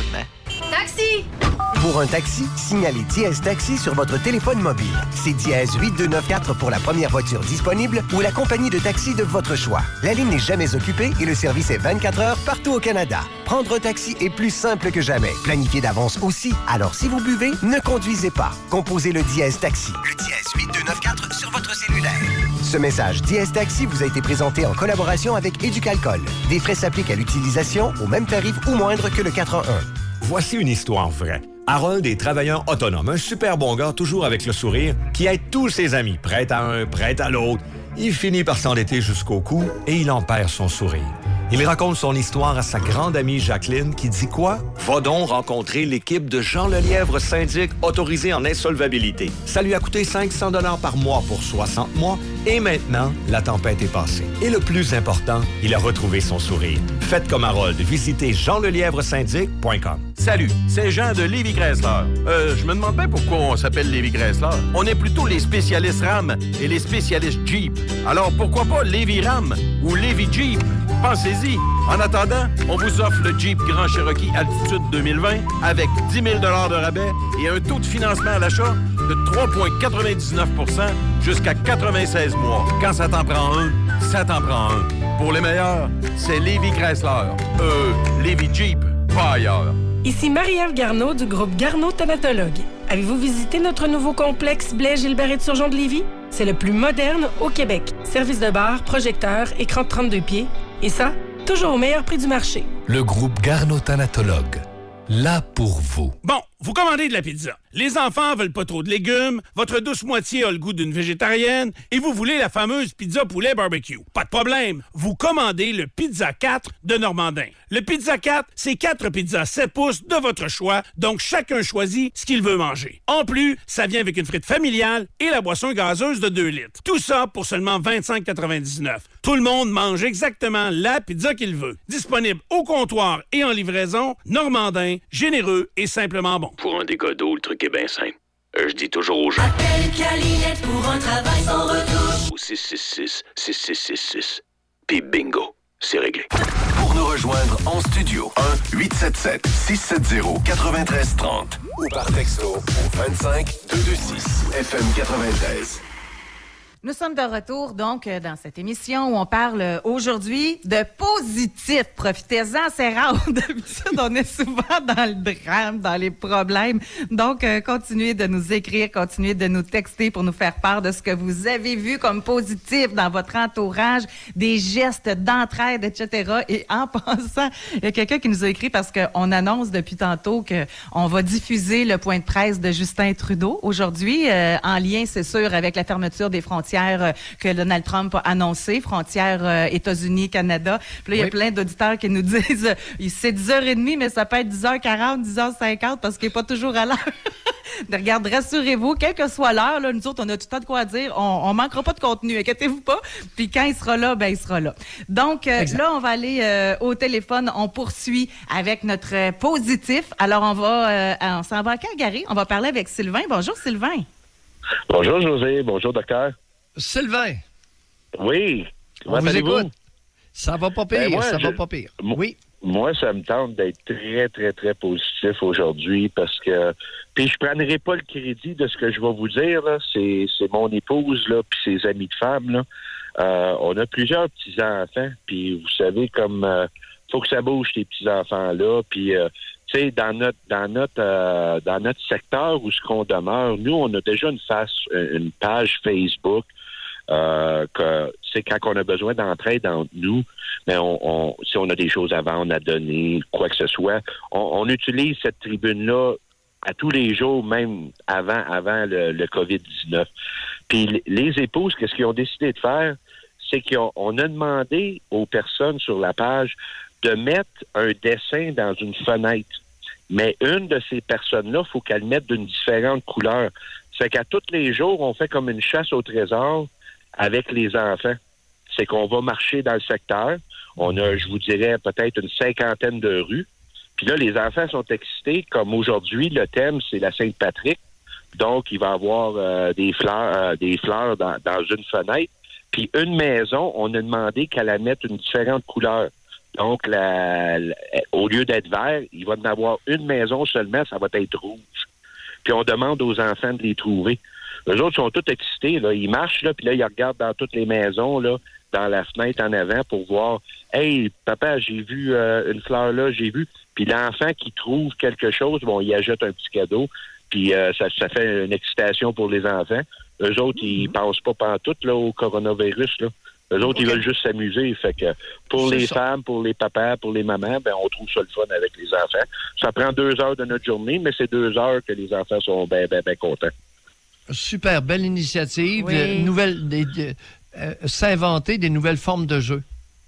S20: Taxi! Pour un taxi, signalez Dièse Taxi sur votre téléphone mobile. C'est Dièse huit deux neuf quatre pour la première voiture disponible ou la compagnie de taxi de votre choix. La ligne n'est jamais occupée et le service est vingt-quatre heures partout au Canada. Prendre un taxi est plus simple que jamais. Planifiez d'avance aussi. Alors si vous buvez, ne conduisez pas. Composez le Dièse Taxi. Le Dièse huit deux neuf quatre sur votre cellulaire. Ce message Dièse Taxi vous a été présenté en collaboration avec Éducalcool. Des frais s'appliquent à l'utilisation au même tarif ou moindre que le quatre un un.
S21: Voici une histoire vraie. Harold est travailleur autonome, un super bon gars, toujours avec le sourire, qui aide tous ses amis, prêt à un, prêt à l'autre. Il finit par s'endetter jusqu'au cou et il en perd son sourire. Il raconte son histoire à sa grande amie Jacqueline qui dit quoi? Va donc rencontrer l'équipe de Jean Lelièvre Syndic autorisé en insolvabilité. Ça lui a coûté cinq cents dollars par mois pour soixante mois et maintenant, la tempête est passée. Et le plus important, il a retrouvé son sourire. Faites comme Harold, visitez jean lelièvre syndic point com.
S22: Salut, c'est Jean de Lévis Chrysler. Euh, je me demande bien pourquoi on s'appelle Lévis Chrysler. On est plutôt les spécialistes Ram et les spécialistes Jeep. Alors pourquoi pas Lévis Ram ou Lévis Jeep? Pensez-y. En attendant, on vous offre le Jeep Grand Cherokee Altitude deux mille vingt avec dix mille dollars de rabais et un taux de financement à l'achat de trois virgule quatre-vingt-dix-neuf pour cent jusqu'à quatre-vingt-seize mois. Quand ça t'en prend un, ça t'en prend un. Pour les meilleurs, c'est Lévis Chrysler. Euh, Lévis Jeep, pas ailleurs.
S23: Ici Marie-Ève Garneau du groupe Garneau Thanatologue. Avez-vous visité notre nouveau complexe Blaise-Gilbert et Turgeon de Lévis? C'est le plus moderne au Québec. Service de bar, projecteur, écran de trente-deux pieds. Et ça, toujours au meilleur prix du marché.
S24: Le groupe Garneau Thanatologue. Là pour vous.
S25: Bon, vous commandez de la pizza. Les enfants veulent pas trop de légumes, votre douce moitié a le goût d'une végétarienne et vous voulez la fameuse pizza poulet barbecue. Pas de problème, vous commandez le Pizza quatre de Normandin. Le Pizza quatre, c'est quatre pizzas sept pouces de votre choix, donc chacun choisit ce qu'il veut manger. En plus, ça vient avec une frite familiale et la boisson gazeuse de deux litres. Tout ça pour seulement vingt-cinq quatre-vingt-dix-neuf. Tout le monde mange exactement la pizza qu'il veut. Disponible au comptoir et en livraison, Normandin, généreux et simplement bon.
S5: Pour un dégât d'eau, le truc est bien simple. Euh, je dis toujours aux gens.
S6: Appelle Calinette pour un travail sans retouche.
S5: Au six six six, six six six six. Puis bingo, c'est réglé.
S17: Pour nous rejoindre en studio, un huit sept sept, six sept zéro, neuf trois trois zéro ou par texto au vingt-cinq deux deux six F M quatre-vingt-treize.
S3: Nous sommes de retour, donc, dans cette émission où on parle aujourd'hui de positif. Profitez-en, c'est rare. D'habitude, on est souvent dans le drame, dans les problèmes. Donc, euh, continuez de nous écrire, continuez de nous texter pour nous faire part de ce que vous avez vu comme positif dans votre entourage, des gestes d'entraide, et cetera. Et en passant, il y a quelqu'un qui nous a écrit parce qu'on annonce depuis tantôt qu'on va diffuser le point de presse de Justin Trudeau aujourd'hui, euh, en lien, c'est sûr, avec la fermeture des frontières que Donald Trump a annoncé, frontières euh, États-Unis-Canada. Puis là, il y a oui. plein d'auditeurs qui nous disent euh, c'est dix heures trente, mais ça peut être dix heures quarante, dix heures cinquante parce qu'il n'est pas toujours à l'heure. de regarde, rassurez-vous, quelle que soit l'heure, là, nous autres, on a tout le temps de quoi dire. On, on manquera pas de contenu, inquiétez-vous pas. Puis quand il sera là, ben il sera là. Donc euh, là, on va aller euh, au téléphone. On poursuit avec notre euh, positif. Alors, on va, euh, on s'en va à Calgary. On va parler avec Sylvain. Bonjour, Sylvain.
S7: Bonjour, José. Bonjour, docteur.
S4: Sylvain.
S7: Oui.
S4: On vous écoute. Ça va pas pire, ben moi, ça je, va pas pire. Oui.
S7: Moi, ça me tente d'être très, très, très positif aujourd'hui parce que... Puis je prendrai pas le crédit de ce que je vais vous dire, là. C'est, c'est mon épouse, là, puis ses amis de femme, là. Euh, on a plusieurs petits-enfants, puis vous savez, comme... Euh, faut que ça bouge, ces petits-enfants-là, puis... Euh, tu sais, dans notre dans notre euh, dans notre secteur où ce qu'on demeure, nous, on a déjà une face, une page Facebook euh, que c'est quand on a besoin d'entraide entre nous, mais on, on si on a des choses à vendre, à donner, quoi que ce soit, on, on utilise cette tribune-là à tous les jours, même avant avant le, le covid dix-neuf. Puis les épouses, qu'est-ce qu'ils ont décidé de faire, c'est qu'on on a demandé aux personnes sur la page de mettre un dessin dans une fenêtre. Mais une de ces personnes-là, il faut qu'elle mette d'une différente couleur. C'est qu'à tous les jours, on fait comme une chasse au trésor avec les enfants. C'est qu'on va marcher dans le secteur. On a, je vous dirais, peut-être une cinquantaine de rues. Puis là, les enfants sont excités. Comme aujourd'hui, le thème, c'est la Saint-Patrick. Donc, il va y avoir euh, des fleurs, euh, des fleurs dans, dans une fenêtre. Puis une maison, on a demandé qu'elle la mette une différente couleur. Donc, la, la, au lieu d'être vert, il va y en avoir une maison seulement, ça va être rouge. Puis on demande aux enfants de les trouver. Eux autres sont tous excités, là. Ils marchent, là, puis là, ils regardent dans toutes les maisons, là, dans la fenêtre en avant pour voir « Hey, papa, j'ai vu euh, une fleur là, j'ai vu. » Puis l'enfant qui trouve quelque chose, bon, il ajoute un petit cadeau, puis euh, ça, ça fait une excitation pour les enfants. Eux autres, mm-hmm. ils pensent pas pantoute, là, au coronavirus, là. Eux autres, okay. Ils veulent juste s'amuser. Fait que pour c'est les ça. femmes, pour les papas, pour les mamans, ben on trouve ça le fun avec les enfants. Ça prend deux heures de notre journée, mais c'est deux heures que les enfants sont bien, bien, bien contents.
S4: Super, belle initiative.
S3: Oui.
S4: De, nouvelles, de, de, euh, s'inventer des nouvelles formes de jeu.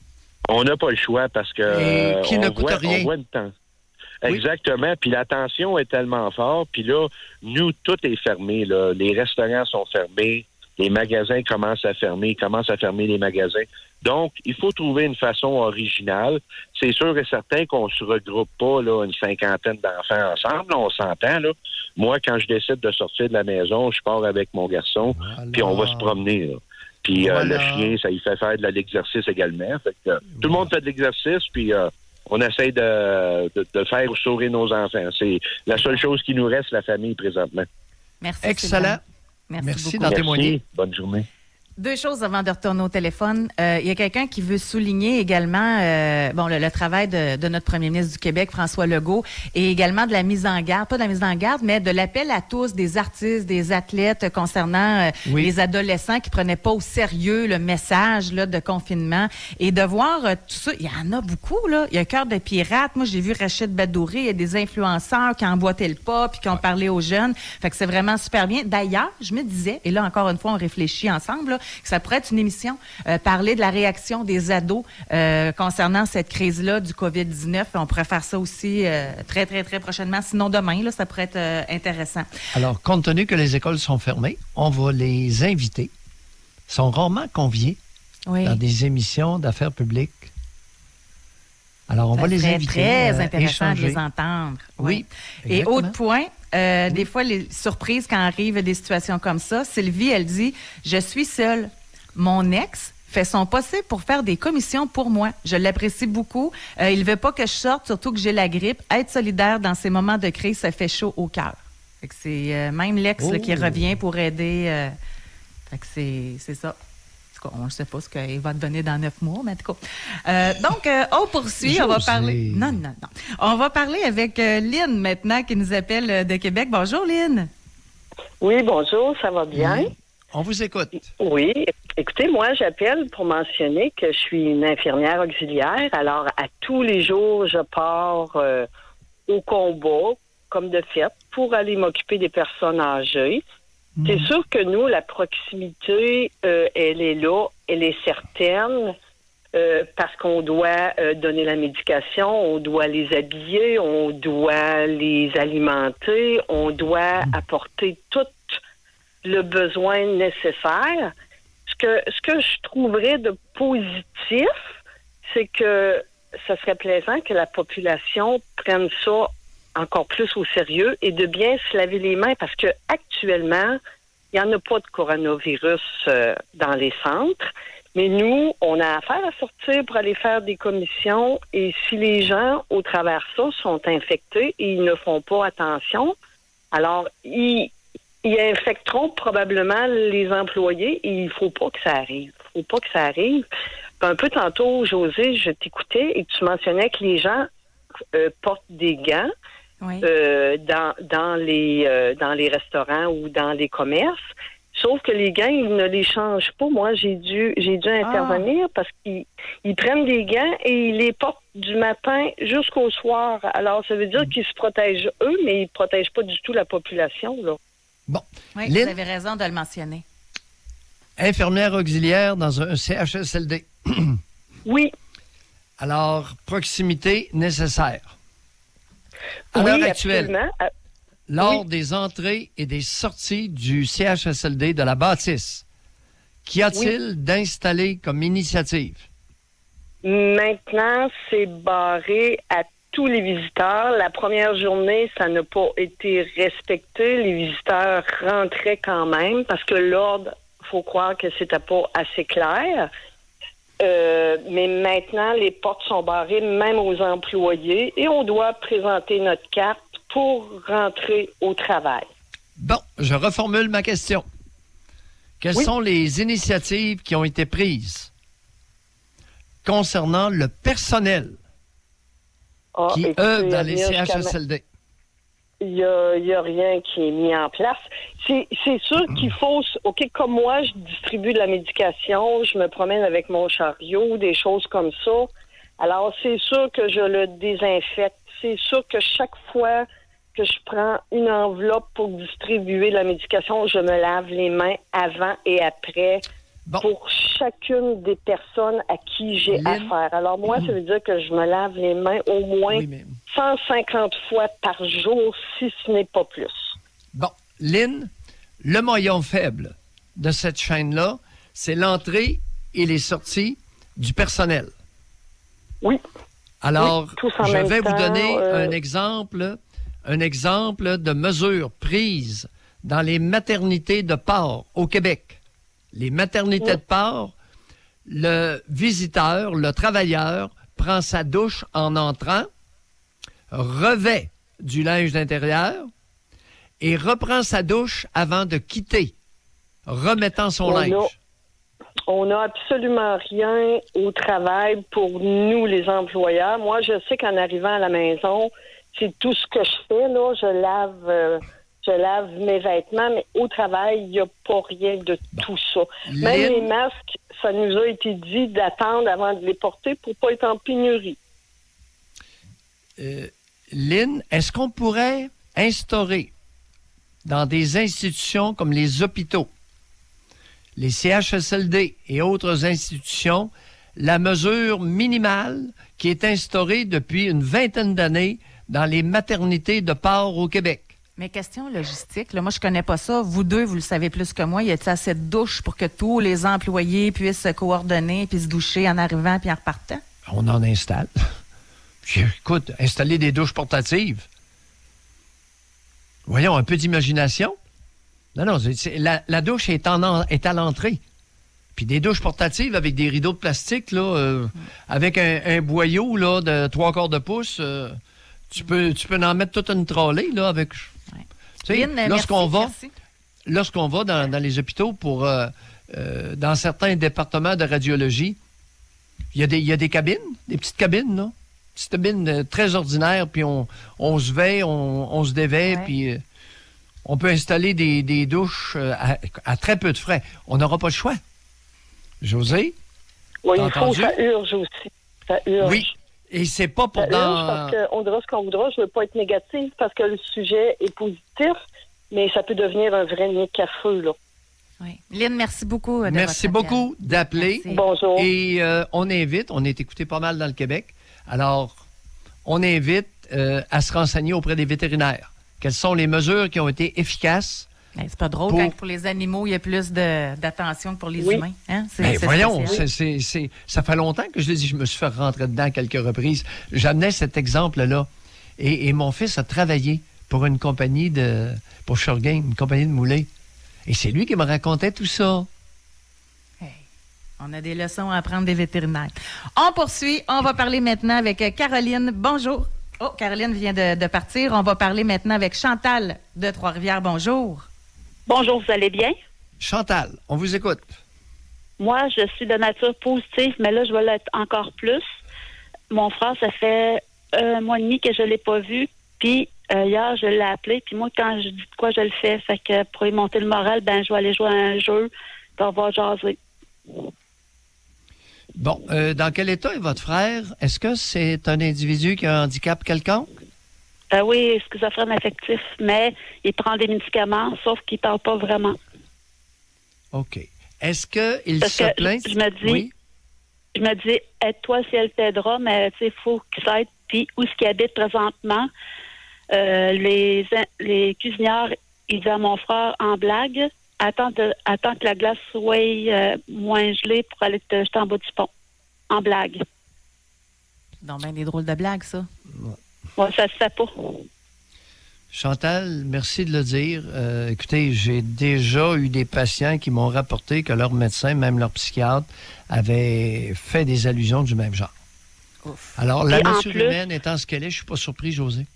S7: On n'a pas le choix parce que...
S4: Et qui
S7: on
S4: ne coûte
S7: voit,
S4: rien.
S7: On voit le temps. Exactement. Oui. Puis la tension est tellement forte. Puis là, nous, tout est fermé. Là. Les restaurants sont fermés. Les magasins commencent à fermer, commencent à fermer les magasins. Donc, il faut trouver une façon originale. C'est sûr et certain qu'on se regroupe pas là une cinquantaine d'enfants ensemble. Là, on s'entend. Là. Moi, quand je décide de sortir de la maison, je pars avec mon garçon, voilà. Puis on va se promener. Là. Puis voilà. euh, le chien, ça y fait faire de l'exercice également. Fait que, euh, voilà. Tout le monde fait de l'exercice, puis euh, on essaie de, de, de faire sourire nos enfants. C'est la seule chose qui nous reste, la famille, présentement.
S3: Merci.
S4: Excellent.
S3: Merci,
S4: Merci
S3: d'en
S4: témoigner.
S7: Bonne journée.
S3: Deux choses avant de retourner au téléphone. Euh, il y a quelqu'un qui veut souligner également euh, bon le, le travail de, de notre premier ministre du Québec, François Legault, et également de la mise en garde, pas de la mise en garde, mais de l'appel à tous des artistes, des athlètes concernant euh, oui. les adolescents qui prenaient pas au sérieux le message là, de confinement. Et de voir euh, tout ça, il y en a beaucoup, là. Il y a Cœur de pirate. Moi, j'ai vu Rachid Badouri, il y a des influenceurs qui emboîtaient le pas puis qui ont ouais. parlé aux jeunes. Fait que c'est vraiment super bien. D'ailleurs, je me disais, et là, encore une fois, on réfléchit ensemble, là, que ça pourrait être une émission, euh, parler de la réaction des ados euh, concernant cette crise-là du covid dix-neuf. On pourrait faire ça aussi euh, très, très, très prochainement. Sinon, demain, là, ça pourrait être euh, intéressant.
S4: Alors, compte tenu que les écoles sont fermées, on va les inviter. Ils sont rarement conviés oui. dans des émissions d'affaires publiques. Alors, on
S3: ça
S4: va les inviter.
S3: C'est très
S4: euh,
S3: intéressant
S4: échanger.
S3: de les entendre.
S4: Oui.
S3: oui. Et autre point, euh, oui. des fois, les surprises quand arrivent des situations comme ça, Sylvie, elle dit « Je suis seule. Mon ex fait son possible pour faire des commissions pour moi. Je l'apprécie beaucoup. Euh, il ne veut pas que je sorte, surtout que j'ai la grippe. Être solidaire dans ces moments de crise, ça fait chaud au cœur. » Fait que c'est euh, même l'ex oh. là, qui revient pour aider. Euh, fait que c'est, c'est ça. On ne sait pas ce qu'il va te donner dans neuf mois, mais en tout cas. Euh, donc, euh, on poursuit. José. On va parler. Non, non, non. On va parler avec euh, Lynn maintenant qui nous appelle euh, de Québec. Bonjour, Lynn.
S8: Oui, bonjour, ça va bien?
S4: Oui. On vous écoute.
S8: Oui. Écoutez, moi, j'appelle pour mentionner que je suis une infirmière auxiliaire. Alors, à tous les jours, je pars euh, au combat, comme de fait, pour aller m'occuper des personnes âgées. C'est sûr que nous, la proximité, euh, elle est là, elle est certaine. euh, parce qu'on doit euh, donner la médication, on doit les habiller, on doit les alimenter, on doit apporter tout le besoin nécessaire. Ce que, ce que je trouverais de positif, c'est que ça serait plaisant que la population prenne ça encore plus au sérieux et de bien se laver les mains parce que actuellement, il n'y en a pas de coronavirus euh, dans les centres. Mais nous, on a affaire à sortir pour aller faire des commissions et si les gens, au travers de ça, sont infectés et ils ne font pas attention, alors ils, ils infecteront probablement les employés et il ne faut pas que ça arrive. Il ne faut pas que ça arrive. Un peu tantôt, José, je t'écoutais et tu mentionnais que les gens euh, portent des gants oui. euh, dans, dans, les, euh, dans les restaurants ou dans les commerces. Sauf que les gants, ils ne les changent pas. Moi, j'ai dû j'ai dû intervenir ah. parce qu'ils ils prennent des gants et ils les portent du matin jusqu'au soir. Alors, ça veut dire qu'ils se protègent eux, mais ils ne protègent pas du tout la population, là.
S4: Bon.
S3: Oui,
S4: Lynn,
S3: vous avez raison de le mentionner.
S4: Infirmière auxiliaire dans un C H S L D.
S8: Oui.
S4: Alors, proximité nécessaire. À
S8: oui,
S4: l'heure actuelle,
S8: absolument.
S4: lors
S8: oui.
S4: des entrées et des sorties du C H S L D de la bâtisse, qu'y a-t-il oui. d'installé comme initiative?
S8: Maintenant, c'est barré à tous les visiteurs. La première journée, ça n'a pas été respecté. Les visiteurs rentraient quand même parce que l'ordre, il faut croire que c'était pas assez clair. Euh, mais maintenant, les portes sont barrées même aux employés et on doit présenter notre carte pour rentrer au travail.
S4: Bon, je reformule ma question. Quelles oui. sont les initiatives qui ont été prises concernant le personnel
S8: ah,
S4: qui
S8: écoutez,
S4: œuvre dans les C H S L D?
S8: Il n'y a, y a rien qui est mis en place. C'est, c'est sûr qu'il faut... OK, comme moi, je distribue de la médication, je me promène avec mon chariot, des choses comme ça. Alors, c'est sûr que je le désinfecte. C'est sûr que chaque fois que je prends une enveloppe pour distribuer de la médication, je me lave les mains avant et après bon. pour chacune des personnes à qui j'ai Lynn. affaire. Alors, moi, ça veut dire que je me lave les mains au moins oui, mais... cent cinquante fois par jour, si ce n'est pas plus.
S4: Bon, Lynn, le maillon faible de cette chaîne-là, c'est l'entrée et les sorties du personnel.
S8: Oui.
S4: Alors,
S8: oui,
S4: je vais
S8: temps,
S4: vous donner
S8: euh...
S4: un exemple, un exemple de mesures prises dans les maternités de Port au Québec. Les maternités oui. de Port, le visiteur, le travailleur, prend sa douche en entrant, revêt du linge d'intérieur et reprend sa douche avant de quitter, remettant son
S8: on
S4: linge.
S8: A, on n'a absolument rien au travail pour nous, les employeurs. Moi, je sais qu'en arrivant à la maison, c'est tout ce que je fais. Là, je lave, euh, je lave mes vêtements, mais au travail, il n'y a pas rien de tout ça. Lynn, même les masques, ça nous a été dit d'attendre avant de les porter pour ne pas être en pénurie.
S4: Euh, Lynn, est-ce qu'on pourrait instaurer dans des institutions comme les hôpitaux, les C H S L D et autres institutions, la mesure minimale qui est instaurée depuis une vingtaine d'années dans les maternités de Port au Québec?
S3: Mais question logistique, là, moi je connais pas ça. Vous deux, vous le savez plus que moi. Y a-t-il assez de douches pour que tous les employés puissent se coordonner puis se doucher en arrivant puis en repartant?
S4: On en installe. Puis, écoute, installer des douches portatives. Voyons, un peu d'imagination. Non, non, c'est, c'est, la, la douche est, en, est à l'entrée. Puis des douches portatives avec des rideaux de plastique, là, euh, mm. avec un, un boyau là, de trois quarts de pouce, euh, tu peux tu peux en mettre toute une trolley là, avec... Ouais. Tu sais, Bien, lorsqu'on merci, va, merci. lorsqu'on va dans, dans les hôpitaux pour... Euh, euh, dans certains départements de radiologie, il y a des, il y a des cabines, des petites cabines, là. Petites cabines euh, très ordinaires, puis on, on se veille, on, on se déveille, ouais. puis... Euh, on peut installer des, des douches à, à très peu de frais. On n'aura pas le choix. José?
S8: Oui, il faut, ça urge aussi. Ça urge.
S4: Oui, et c'est pas pour
S8: ça
S4: dans...
S8: urge parce qu'on dira ce qu'on voudra. Je ne veux pas être négative parce que le sujet est positif, mais ça peut devenir un vrai nid à feu, là.
S3: Oui. Lynn, merci beaucoup. De
S4: merci
S3: votre
S4: beaucoup
S3: appel.
S4: d'appeler.
S3: Merci.
S8: Bonjour.
S4: Et euh, on invite, on est écouté pas mal dans le Québec, alors on invite euh, à se renseigner auprès des vétérinaires. Quelles sont les mesures qui ont été efficaces?
S3: Ben, c'est pas drôle
S4: pour...
S3: quand pour les animaux, il y a plus de, d'attention que pour les
S8: oui.
S3: humains. Hein? C'est,
S4: Ben,
S3: c'est
S4: voyons,
S3: spécial.
S4: c'est, c'est, c'est, ça fait longtemps que je l'ai dit, je me suis fait rentrer dedans à quelques reprises. J'amenais cet exemple-là. Et, et mon fils a travaillé pour une compagnie de... pour Shurgame, une compagnie de moulets. Et c'est lui qui me racontait tout ça.
S3: Hey, on a des leçons à apprendre des vétérinaires. On poursuit. On va parler maintenant avec Caroline. Bonjour. Oh, Caroline vient de, de partir. On va parler maintenant avec Chantal de Trois-Rivières. Bonjour.
S9: Bonjour, vous allez bien?
S4: Chantal, on vous écoute.
S9: Moi, je suis de nature positive, mais là, je vais l'être encore plus. Mon frère, ça fait un mois et demi que je ne l'ai pas vu. Puis, euh, hier, je l'ai appelé. Puis moi, quand je dis de quoi je le fais, fait que pour lui monter le moral, ben je vais aller jouer à un jeu, puis on va jaser.
S4: Bon, euh, dans quel état est votre frère? Est-ce que c'est un individu qui a un handicap quelconque?
S9: Euh, oui, schizophrène affectif, mais il prend des médicaments, sauf qu'il ne parle pas vraiment.
S4: OK. Est-ce qu'il
S9: Parce
S4: se
S9: que
S4: plaint?
S9: Je me dis,
S4: oui?
S9: je me dis, aide-toi si elle t'aidera, mais tu sais, il faut qu'il s'aide. Puis où est-ce qu'il habite présentement? Euh, les, les cuisinières, ils disent à mon frère en blague, attends, de, attends que la glace soit euh, moins gelée pour aller te jeter en bas du pont. En blague.
S3: Donc, ben des drôles de blagues, ça.
S9: Ouais, ça se fait pas.
S4: Chantal, merci de le dire. Euh, écoutez, j'ai déjà eu des patients qui m'ont rapporté que leur médecin, même leur psychiatre, avait fait des allusions du même genre. Ouf. Alors, la
S9: Et en
S4: nature
S9: plus-
S4: humaine étant ce qu'elle est, je suis pas surpris, José.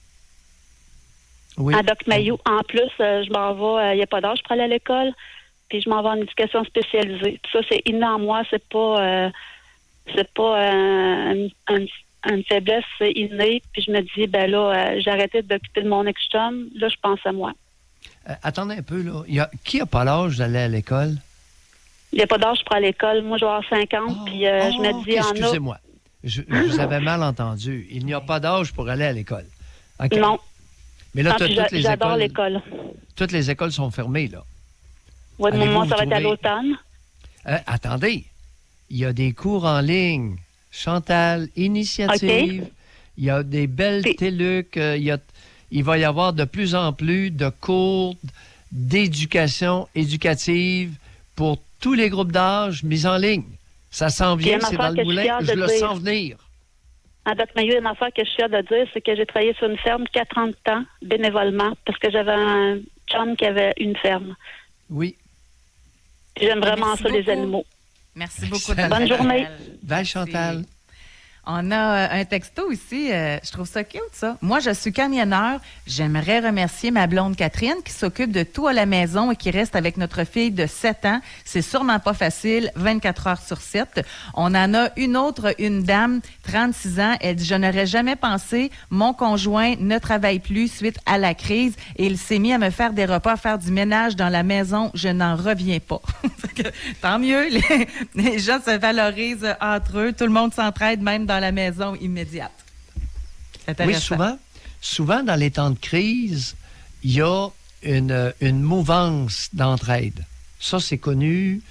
S4: Oui.
S9: À Doc Mayou, en plus, euh, je m'en vais, il n'y a pas d'âge pour aller à l'école, puis je m'en vais en éducation spécialisée. Puis ça, c'est inné en moi, c'est pas, euh, c'est pas euh, une, une- une faiblesse, c'est inné. Puis je me dis, ben là, euh, j'ai arrêté d'occuper de mon ex-chum, là, je pense à moi.
S4: Euh, attendez un peu, là. Il y a, qui n'a pas l'âge d'aller à l'école?
S9: Il n'y a pas d'âge pour aller à l'école. Moi, je vais avoir cinquante, puis euh, je me
S4: Oh,
S9: dis, en a...
S4: excusez-moi. Je, je vous avais mal entendu. Il n'y a pas d'âge pour aller à l'école. OK.
S9: Non.
S4: Mais là,
S9: Non,
S4: t'as
S9: puis
S4: toutes
S9: j'a-
S4: les
S9: j'adore
S4: écoles.
S9: l'école.
S4: Toutes les écoles sont fermées, là.
S9: Oui, de
S4: Allez-vous
S9: moment,
S4: vous
S9: ça va être à
S4: trouver-
S9: l'automne.
S4: Euh, attendez. Il y a des cours en ligne. Chantal, initiative.
S9: OK.
S4: Il y a des belles télucs. euh, il, y a, il va y avoir de plus en plus de cours d'éducation éducative pour tous les groupes d'âge mis en ligne. Ça s'en
S9: Puis il y a
S4: vient,
S9: une
S4: c'est dans
S9: affaire
S4: le
S9: que je suis
S4: moulin.
S9: fière
S4: Je
S9: de
S4: le
S9: dire.
S4: sens venir.
S9: À Doc Mayou, une affaire que je suis fière de dire, c'est que j'ai travaillé sur une ferme quatre ans de temps, bénévolement, parce que j'avais un chum qui avait une ferme.
S4: Oui.
S9: J'aime vraiment
S3: Merci
S9: ça, les
S3: beaucoup.
S9: animaux.
S3: Merci beaucoup.
S9: Bonne
S3: Chantal.
S9: journée.
S4: Bye, Chantal.
S3: On a euh, un texto ici, euh, je trouve ça cute, ça. Moi, je suis camionneur. J'aimerais remercier ma blonde Catherine qui s'occupe de tout à la maison et qui reste avec notre fille de sept ans. C'est sûrement pas facile, vingt-quatre heures sur sept. On en a une autre, une dame, trente-six ans. Elle dit, je n'aurais jamais pensé, mon conjoint ne travaille plus suite à la crise et il s'est mis à me faire des repas, à faire du ménage dans la maison. Je n'en reviens pas. Fait que, tant mieux, les, les gens se valorisent entre eux. Tout le monde s'entraide, même dans la maison immédiate. C'est
S4: Oui,
S3: intéressant.
S4: souvent, souvent, dans les temps de crise, il y a une, une mouvance d'entraide. Ça, c'est connu,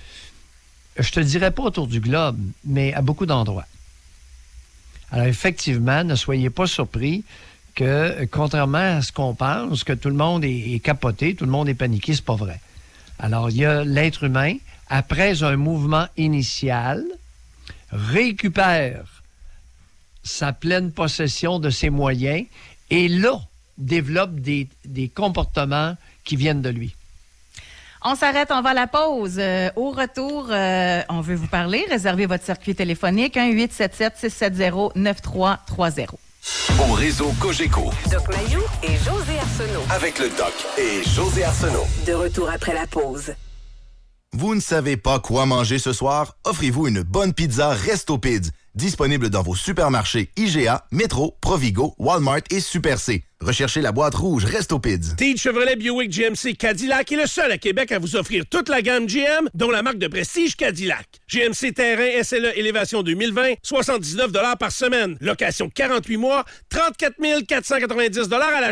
S4: je te dirais pas autour du globe, mais à beaucoup d'endroits. Alors, effectivement, ne soyez pas surpris que, contrairement à ce qu'on pense, que tout le monde est, est capoté, tout le monde est paniqué, c'est pas vrai. Alors, il y a l'être humain, après un mouvement initial, récupère sa pleine possession de ses moyens et là, développe des, des comportements qui viennent de lui.
S3: On s'arrête, on va à la pause. Euh, au retour, euh, on veut vous parler. Réservez votre circuit téléphonique un huit sept sept six sept zéro neuf trois trois zéro.
S17: Au réseau Cogeco,
S2: Doc Mayou et José Arsenault.
S17: avec le Doc et José Arsenault.
S2: De retour après la pause.
S10: Vous ne savez pas quoi manger ce soir? Offrez-vous une bonne pizza Resto Pids. Disponible dans vos supermarchés I G A, Métro, Provigo, Walmart et Super C. Recherchez la boîte rouge Resto Pids.
S25: Teed Chevrolet Buick G M C Cadillac est le seul à Québec à vous offrir toute la gamme G M, dont la marque de prestige Cadillac. G M C Terrain S L E Élévation deux mille vingt, soixante-dix-neuf dollars par semaine. Location quarante-huit mois, trente-quatre mille quatre cent quatre-vingt-dix dollars à l'achat.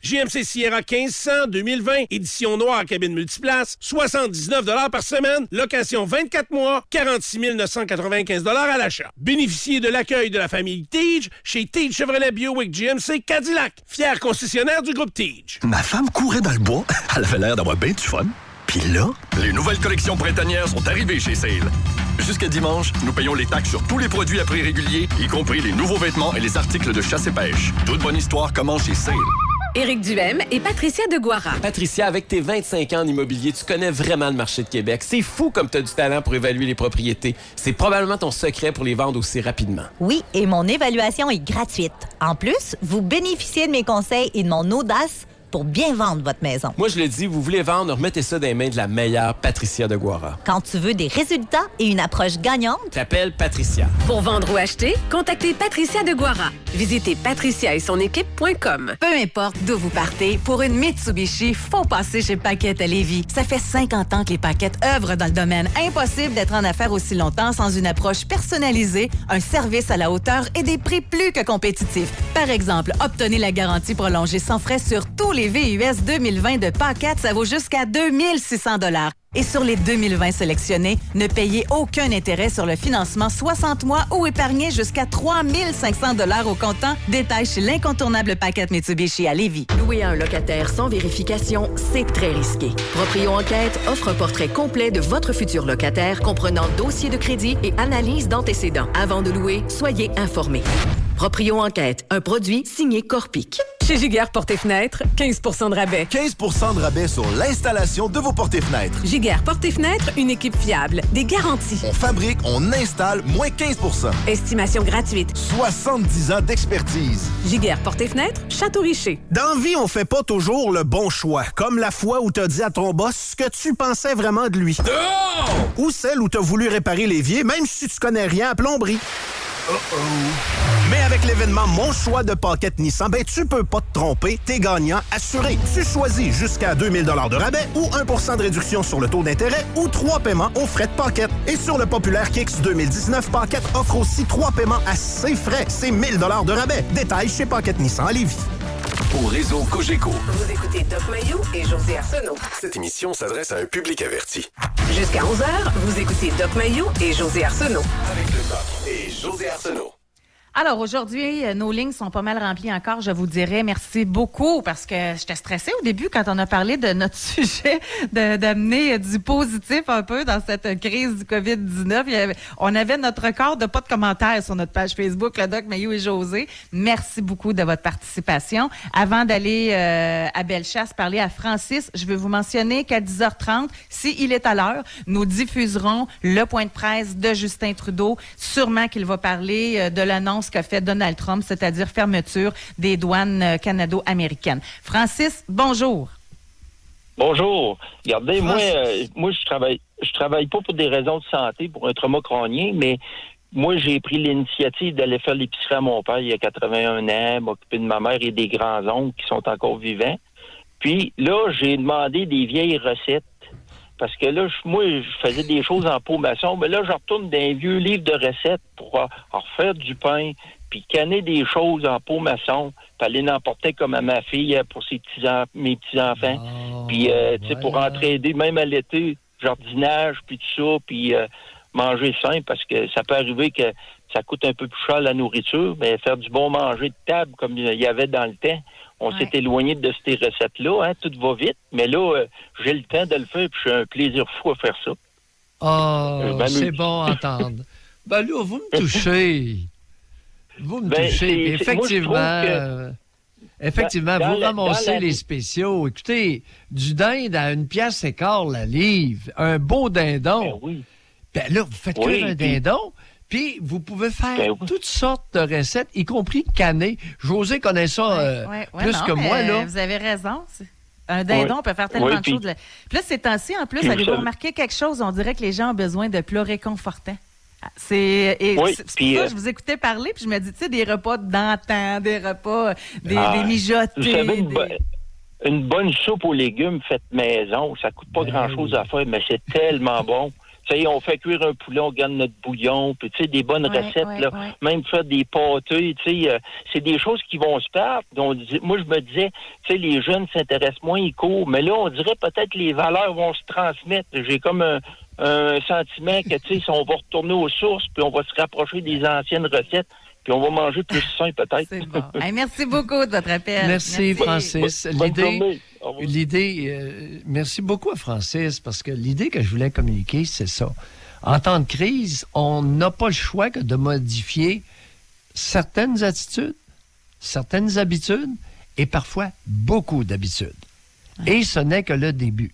S25: G M C Sierra quinze cents deux mille vingt, édition noire, cabine multiplace, soixante-dix-neuf dollars par semaine, location vingt-quatre mois, quarante-six mille neuf cent quatre-vingt-quinze dollars à l'achat. Bénéficiez de l'accueil de la famille Tige chez Tige Chevrolet Buick G M C Cadillac, fier concessionnaire du groupe Tige.
S1: Ma femme courait dans le bois. Elle avait l'air d'avoir bien du fun. Puis là, les nouvelles collections printanières sont arrivées chez Sale. Jusqu'à dimanche, nous payons les taxes sur tous les produits à prix régulier, y compris les nouveaux vêtements et les articles de chasse et pêche. Toute bonne histoire commence chez Sale.
S2: Éric Duhem et Patricia Deguara.
S11: Patricia, avec tes vingt-cinq ans en immobilier, tu connais vraiment le marché de Québec. C'est fou comme tu as du talent pour évaluer les propriétés. C'est probablement ton secret pour les vendre aussi rapidement.
S12: Oui, et mon évaluation est gratuite. En plus, vous bénéficiez de mes conseils et de mon audace pour bien vendre votre maison.
S11: Moi, je le dis, vous voulez vendre, remettez ça dans les mains de la meilleure Patricia Deguara.
S12: Quand tu veux des résultats et une approche gagnante,
S11: t'appelles Patricia.
S2: Pour vendre ou acheter, contactez Patricia Deguara. Visitez patricia et son équipe point com.
S3: Peu importe d'où vous partez, pour une Mitsubishi, faut passer chez Paquette à Lévis. Ça fait cinquante ans que les Paquettes œuvrent dans le domaine. Impossible d'être en affaires aussi longtemps sans une approche personnalisée, un service à la hauteur et des prix plus que compétitifs. Par exemple, obtenez la garantie prolongée sans frais sur tous les V U S deux mille vingt de Paquette, ça vaut jusqu'à deux mille six cents dollars. Et sur les deux mille vingt sélectionnés, ne payez aucun intérêt sur le financement soixante mois ou épargnez jusqu'à trois mille cinq cents dollars au comptant. Détail chez l'incontournable Paquette Mitsubishi à Lévis.
S2: Louer à un locataire sans vérification, c'est très risqué. Proprio Enquête offre un portrait complet de votre futur locataire, comprenant dossier de crédit et analyse d'antécédents. Avant de louer, soyez informés. Proprio Enquête, un produit signé Corpic. Chez Giguère Portes et Fenêtres, quinze pour cent de rabais.
S10: quinze pour cent de rabais sur l'installation de vos portes et fenêtres.
S2: Giguère Portes et Fenêtres, une équipe fiable, des garanties.
S10: On fabrique, on installe, moins quinze pour cent.
S2: Estimation gratuite.
S10: soixante-dix ans d'expertise.
S2: Giguère Portes et Fenêtres, Château-Richer.
S13: Dans la vie, on fait pas toujours le bon choix. Comme la fois où t'as dit à ton boss ce que tu pensais vraiment de lui. Oh! Ou celle où t'as voulu réparer l'évier, même si tu connais rien à plomberie. Uh-oh. Mais avec l'événement Mon choix de Paquette Nissan, ben tu peux pas te tromper, t'es gagnant assuré. Tu choisis jusqu'à deux mille dollars de rabais ou un pour cent de réduction sur le taux d'intérêt ou trois paiements aux frais de Paquette. Et sur le populaire Kicks deux mille dix-neuf, Paquette offre aussi trois paiements à ses frais. C'est mille dollars de rabais. Détails chez Paquette Nissan à Lévis.
S17: Au réseau Cogeco.
S2: Vous écoutez Doc Mayou et José Arsenault.
S17: Cette émission s'adresse à un public averti.
S2: Jusqu'à onze heures, vous écoutez Doc Mayou et José Arsenault.
S17: Avec le Doc et José Arsenault.
S3: Alors, aujourd'hui, nos lignes sont pas mal remplies encore, je vous dirais. Merci beaucoup, parce que j'étais stressée au début quand on a parlé de notre sujet, de, d'amener du positif un peu dans cette crise du covid dix-neuf. Il y avait, on avait notre record de pas de commentaires sur notre page Facebook, le Doc Mayou et José. Merci beaucoup de votre participation. Avant d'aller euh, à Bellechasse parler à Francis, je veux vous mentionner qu'à dix heures trente, s'il est à l'heure, nous diffuserons le point de presse de Justin Trudeau. Sûrement qu'il va parler euh, de l'annonce qu'a fait Donald Trump, c'est-à-dire fermeture des douanes canado-américaines. Francis, bonjour.
S14: Bonjour. Regardez, moi, euh, moi, je travaille, je travaille pas pour des raisons de santé, pour un trauma crânien, mais moi, j'ai pris l'initiative d'aller faire l'épicerie à mon père il y a quatre-vingt-un ans, m'occuper de ma mère et des grands-oncles qui sont encore vivants. Puis là, j'ai demandé des vieilles recettes. Parce que là, je, moi, je faisais des choses en pot maçon, mais là, je retourne dans un vieux livre de recettes pour euh, refaire du pain, puis canner des choses en pot maçon, puis aller l'emporter comme à ma fille pour ses petits mes petits-enfants. Oh, puis, euh, tu sais, pour entraider, même à l'été, jardinage, puis tout ça, puis euh, manger sain, parce que ça peut arriver que ça coûte un peu plus cher la nourriture, mais faire du bon manger de table, comme il y avait dans le temps. On ouais. s'est éloigné de ces recettes-là, hein, tout va vite, mais là, euh, j'ai le temps de le faire, puis j'ai un plaisir fou à faire ça.
S4: Oh, c'est bon à entendre. Ben là, vous me touchez. Vous me ben, touchez. C'est, effectivement, moi, que... effectivement, dans, vous dans ramassez la, les la... spéciaux. Écoutez, du dinde à une pièce et quart la livre, un beau dindon.
S14: Ben oui.
S4: Ben là, vous faites oui, que un puis... dindon. Puis, vous pouvez faire ben oui. toutes sortes de recettes, y compris canner. José connaît ça euh, ouais, ouais, plus ouais, non, que moi. Là.
S3: Vous avez raison. C'est... Un dindon ouais. peut faire tellement ouais, de choses. Puis là, ces temps-ci, en plus, allez-vous remarquer quelque chose? On dirait que les gens ont besoin de plats réconfortants. C'est, et
S14: oui,
S3: c'est, c'est
S14: puis,
S3: pour ça
S14: euh...
S3: je vous écoutais parler, puis je me dis, tu sais, des repas d'antan, des repas, des, ah, des mijotés.
S14: Vous savez, une,
S3: des...
S14: bo- une bonne soupe aux légumes faite maison, ça coûte pas ben grand-chose oui. à faire, mais c'est tellement bon. Tu sais, on fait cuire un poulet, on garde notre bouillon, puis tu sais, des bonnes
S3: Ouais,
S14: recettes,
S3: ouais,
S14: là.
S3: ouais.
S14: Même faire des pâtés, tu sais, euh, c'est des choses qui vont se perdre. On disait- moi, je me disais, tu sais, les jeunes s'intéressent moins, ils courent, mais là, on dirait peut-être que les valeurs vont se transmettre. J'ai comme un, un sentiment que, tu sais, si on va retourner aux sources, puis on va se rapprocher des anciennes recettes, puis on va manger plus sain, peut-être.
S3: C'est bon. Hey, merci beaucoup de votre appel.
S4: Merci, Francis.
S14: Bonne
S4: L'idée,
S14: journée. Au revoir.
S4: l'idée euh, merci beaucoup à Francis, parce que l'idée que je voulais communiquer, c'est ça. En temps de crise, on n'a pas le choix que de modifier certaines attitudes, certaines habitudes et parfois beaucoup d'habitudes. Et ce n'est que le début.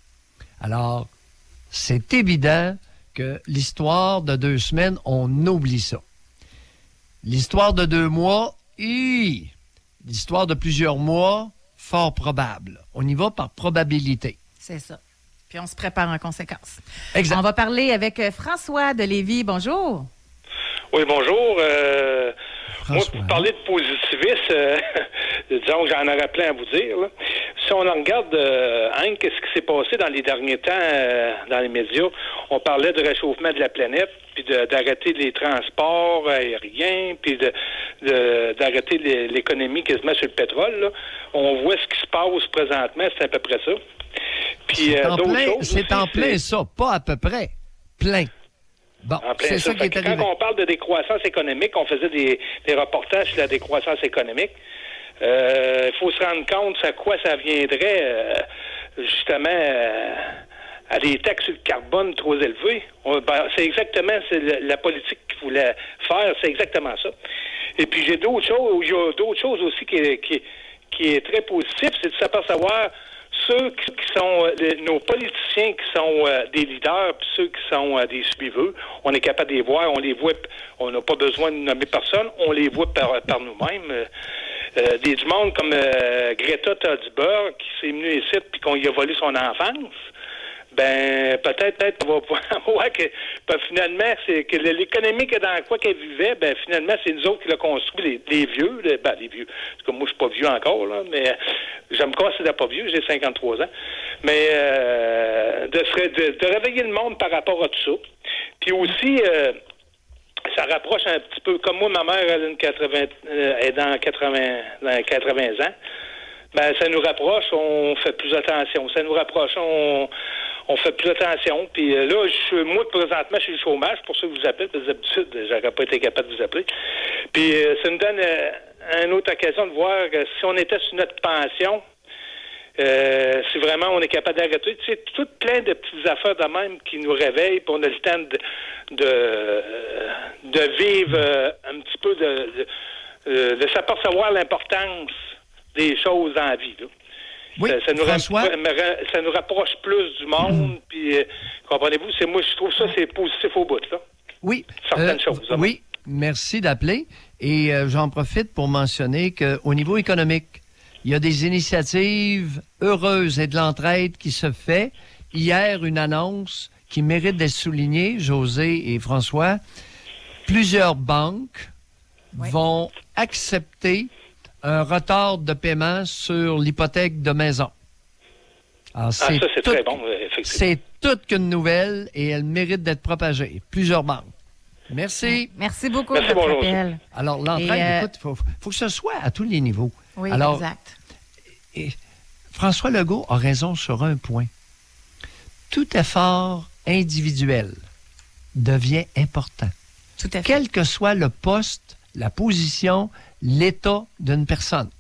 S4: Alors, c'est évident que l'histoire de deux semaines, on oublie ça. L'histoire de deux mois, hi! L'histoire de plusieurs mois, fort probable. On y va par probabilité.
S3: C'est ça. Puis on se prépare en conséquence.
S4: Exact.
S3: On va parler avec euh, François de Lévis. Bonjour.
S15: Oui, bonjour. Euh, moi,
S4: François.
S15: pour parler de positivisme, euh, disons que j'en aurais plein à vous dire. Là. Si on en regarde, euh, hein, qu'est-ce qui s'est passé dans les derniers temps euh, dans les médias, on parlait de réchauffement de la planète, puis de- d'arrêter les transports aériens, puis de, de- d'arrêter les- l'économie quasiment sur le pétrole. Là. On voit ce qui se passe présentement, c'est à peu près ça. Puis
S4: C'est
S15: euh,
S4: en
S15: d'autres
S4: plein,
S15: choses
S4: c'est
S15: aussi,
S4: en plein ça, pas à peu près. Plein. Bon,
S15: En plein
S4: c'est ça
S15: ça.
S4: qui
S15: Fait
S4: est
S15: que
S4: arrivé.
S15: Quand on parle de décroissance économique, on faisait des, des reportages sur la décroissance économique. Euh, Il faut se rendre compte à quoi ça viendrait, euh, justement, euh, à des taxes sur le carbone trop élevées. On- ben, c'est exactement c'est la, la politique qu'il voulait faire, c'est exactement ça. Et puis j'ai d'autres choses, il y a d'autres choses aussi qui, est- qui, qui est très positif, c'est de s'apercevoir ceux qui, qui sont euh, les- nos politiciens qui sont euh, des leaders, puis ceux qui sont euh, des suiveux, on est capable de les voir, on les voit, p- on n'a pas besoin de nommer personne, on les voit par, par nous-mêmes. Euh, euh, des du monde comme euh, Greta Thunberg qui s'est venue ici puis qu'on y a volé son enfance. Ben peut-être peut-être on va voir que ben, finalement c'est que l'économie que dans quoi qu'elle vivait, ben finalement c'est nous autres qui l'a construit, les, les vieux, les, ben les vieux. Parce que moi je suis pas vieux encore là, mais je me considère pas vieux, j'ai cinquante-trois ans. Mais euh, de, de de réveiller le monde par rapport à tout ça. Puis aussi euh, ça rapproche un petit peu comme moi, ma mère elle a une quatre-vingts, euh, est dans quatre-vingts dans quatre-vingts ans. Ben, ça nous rapproche, on fait plus attention. Ça nous rapproche, on, on fait plus attention. Puis euh, là, je, moi, présentement, je suis au chômage, pour ça que je vous appelle, parce que d'habitude, j'aurais pas été capable de vous appeler. Puis euh, ça nous donne euh, une autre occasion de voir que si on était sur notre pension, euh, si vraiment on est capable d'arrêter, tu sais, tout plein de petites affaires de même qui nous réveillent, puis on a le temps de, de, de vivre euh, un petit peu, de, de, de s'apercevoir l'importance des choses dans la vie. Là.
S4: Oui,
S15: ça, ça, nous
S4: François?
S15: ra- ça nous rapproche plus du monde, puis euh, comprenez-vous, c'est moi je trouve ça c'est positif au bout, là.
S4: Oui.
S15: Certaines
S4: euh,
S15: choses. hein.
S4: Oui, merci d'appeler. Et euh, j'en profite pour mentionner qu'au niveau économique, il y a des initiatives heureuses et de l'entraide qui se fait. Hier, une annonce qui mérite d'être soulignée, José et François. Plusieurs banques vont accepter un retard de paiement sur l'hypothèque de maison. Alors,
S15: Ah, ça, c'est
S4: tout-
S15: très bon, euh, effectivement.
S4: C'est toute qu'une nouvelle et elle mérite d'être propagée. Plusieurs banques. Merci.
S3: Merci beaucoup
S15: Merci,
S3: de votre
S15: bonjour.
S3: appel.
S4: Alors, l'entraide,
S3: Et, euh,
S4: écoute, il faut, faut que ce soit à tous les niveaux.
S3: Oui,
S4: Alors,
S3: exact.
S4: et François Legault a raison sur un point. Tout effort individuel devient important.
S3: Tout à fait.
S4: Quel que soit le poste, la position, l'état d'une personne.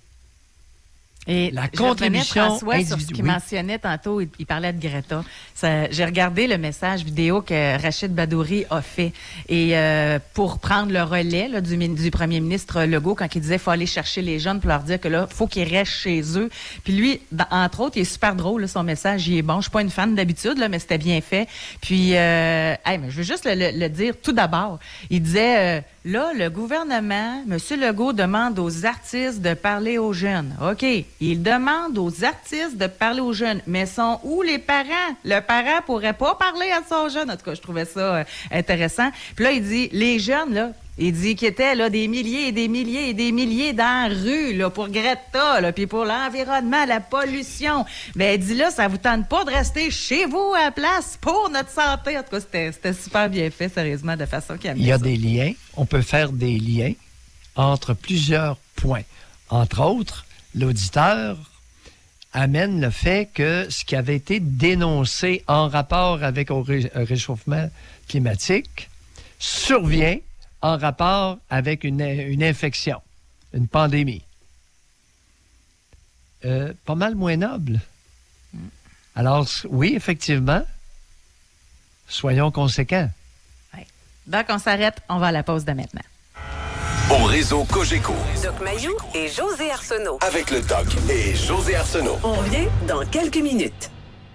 S3: Et
S4: La
S3: je revenais,
S4: contribution
S3: François, sur ce
S4: individu-
S3: qu'il
S4: oui.
S3: mentionnait tantôt, il, il parlait de Greta. Ça, j'ai regardé le message vidéo que Rachid Badouri a fait. Et euh, pour prendre le relais là, du, min- du premier ministre Legault, quand il disait qu'il faut aller chercher les jeunes pour leur dire que là, faut qu'ils restent chez eux. Puis lui, dans- entre autres, il est super drôle, là, son message, il est bon. Je suis pas une fan d'habitude, là, mais c'était bien fait. Puis, euh, hey, mais je veux juste le, le- le dire tout d'abord. Il disait... euh, Là, le gouvernement, M. Legault demande aux artistes de parler aux jeunes. OK, il demande aux artistes de parler aux jeunes. Mais sont où les parents? Le parent pourrait pas parler à son jeune. En tout cas, je trouvais ça euh, intéressant. Puis là, il dit, les jeunes, là, Il dit qu'il était là, des milliers et des milliers et des milliers dans la rue là, pour Greta, là, puis pour l'environnement, la pollution. Ben, il dit là, ça vous tente pas de rester chez vous à la place pour notre santé. En tout cas, c'était, c'était super bien fait, sérieusement, de façon qu'il a mis
S4: Il y a
S3: ça.
S4: des liens. On peut faire des liens entre plusieurs points. Entre autres, l'auditeur amène le fait que ce qui avait été dénoncé en rapport avec le ré- réchauffement climatique survient en rapport avec une, une infection, une pandémie. Euh, pas mal moins noble. Alors, oui, effectivement, soyons conséquents.
S3: Ouais. Donc, on s'arrête. On va à la pause de maintenant.
S17: Au réseau Cogeco.
S16: Doc Mayou et José Arsenault.
S17: Avec le Doc et José Arsenault.
S16: On revient dans quelques minutes.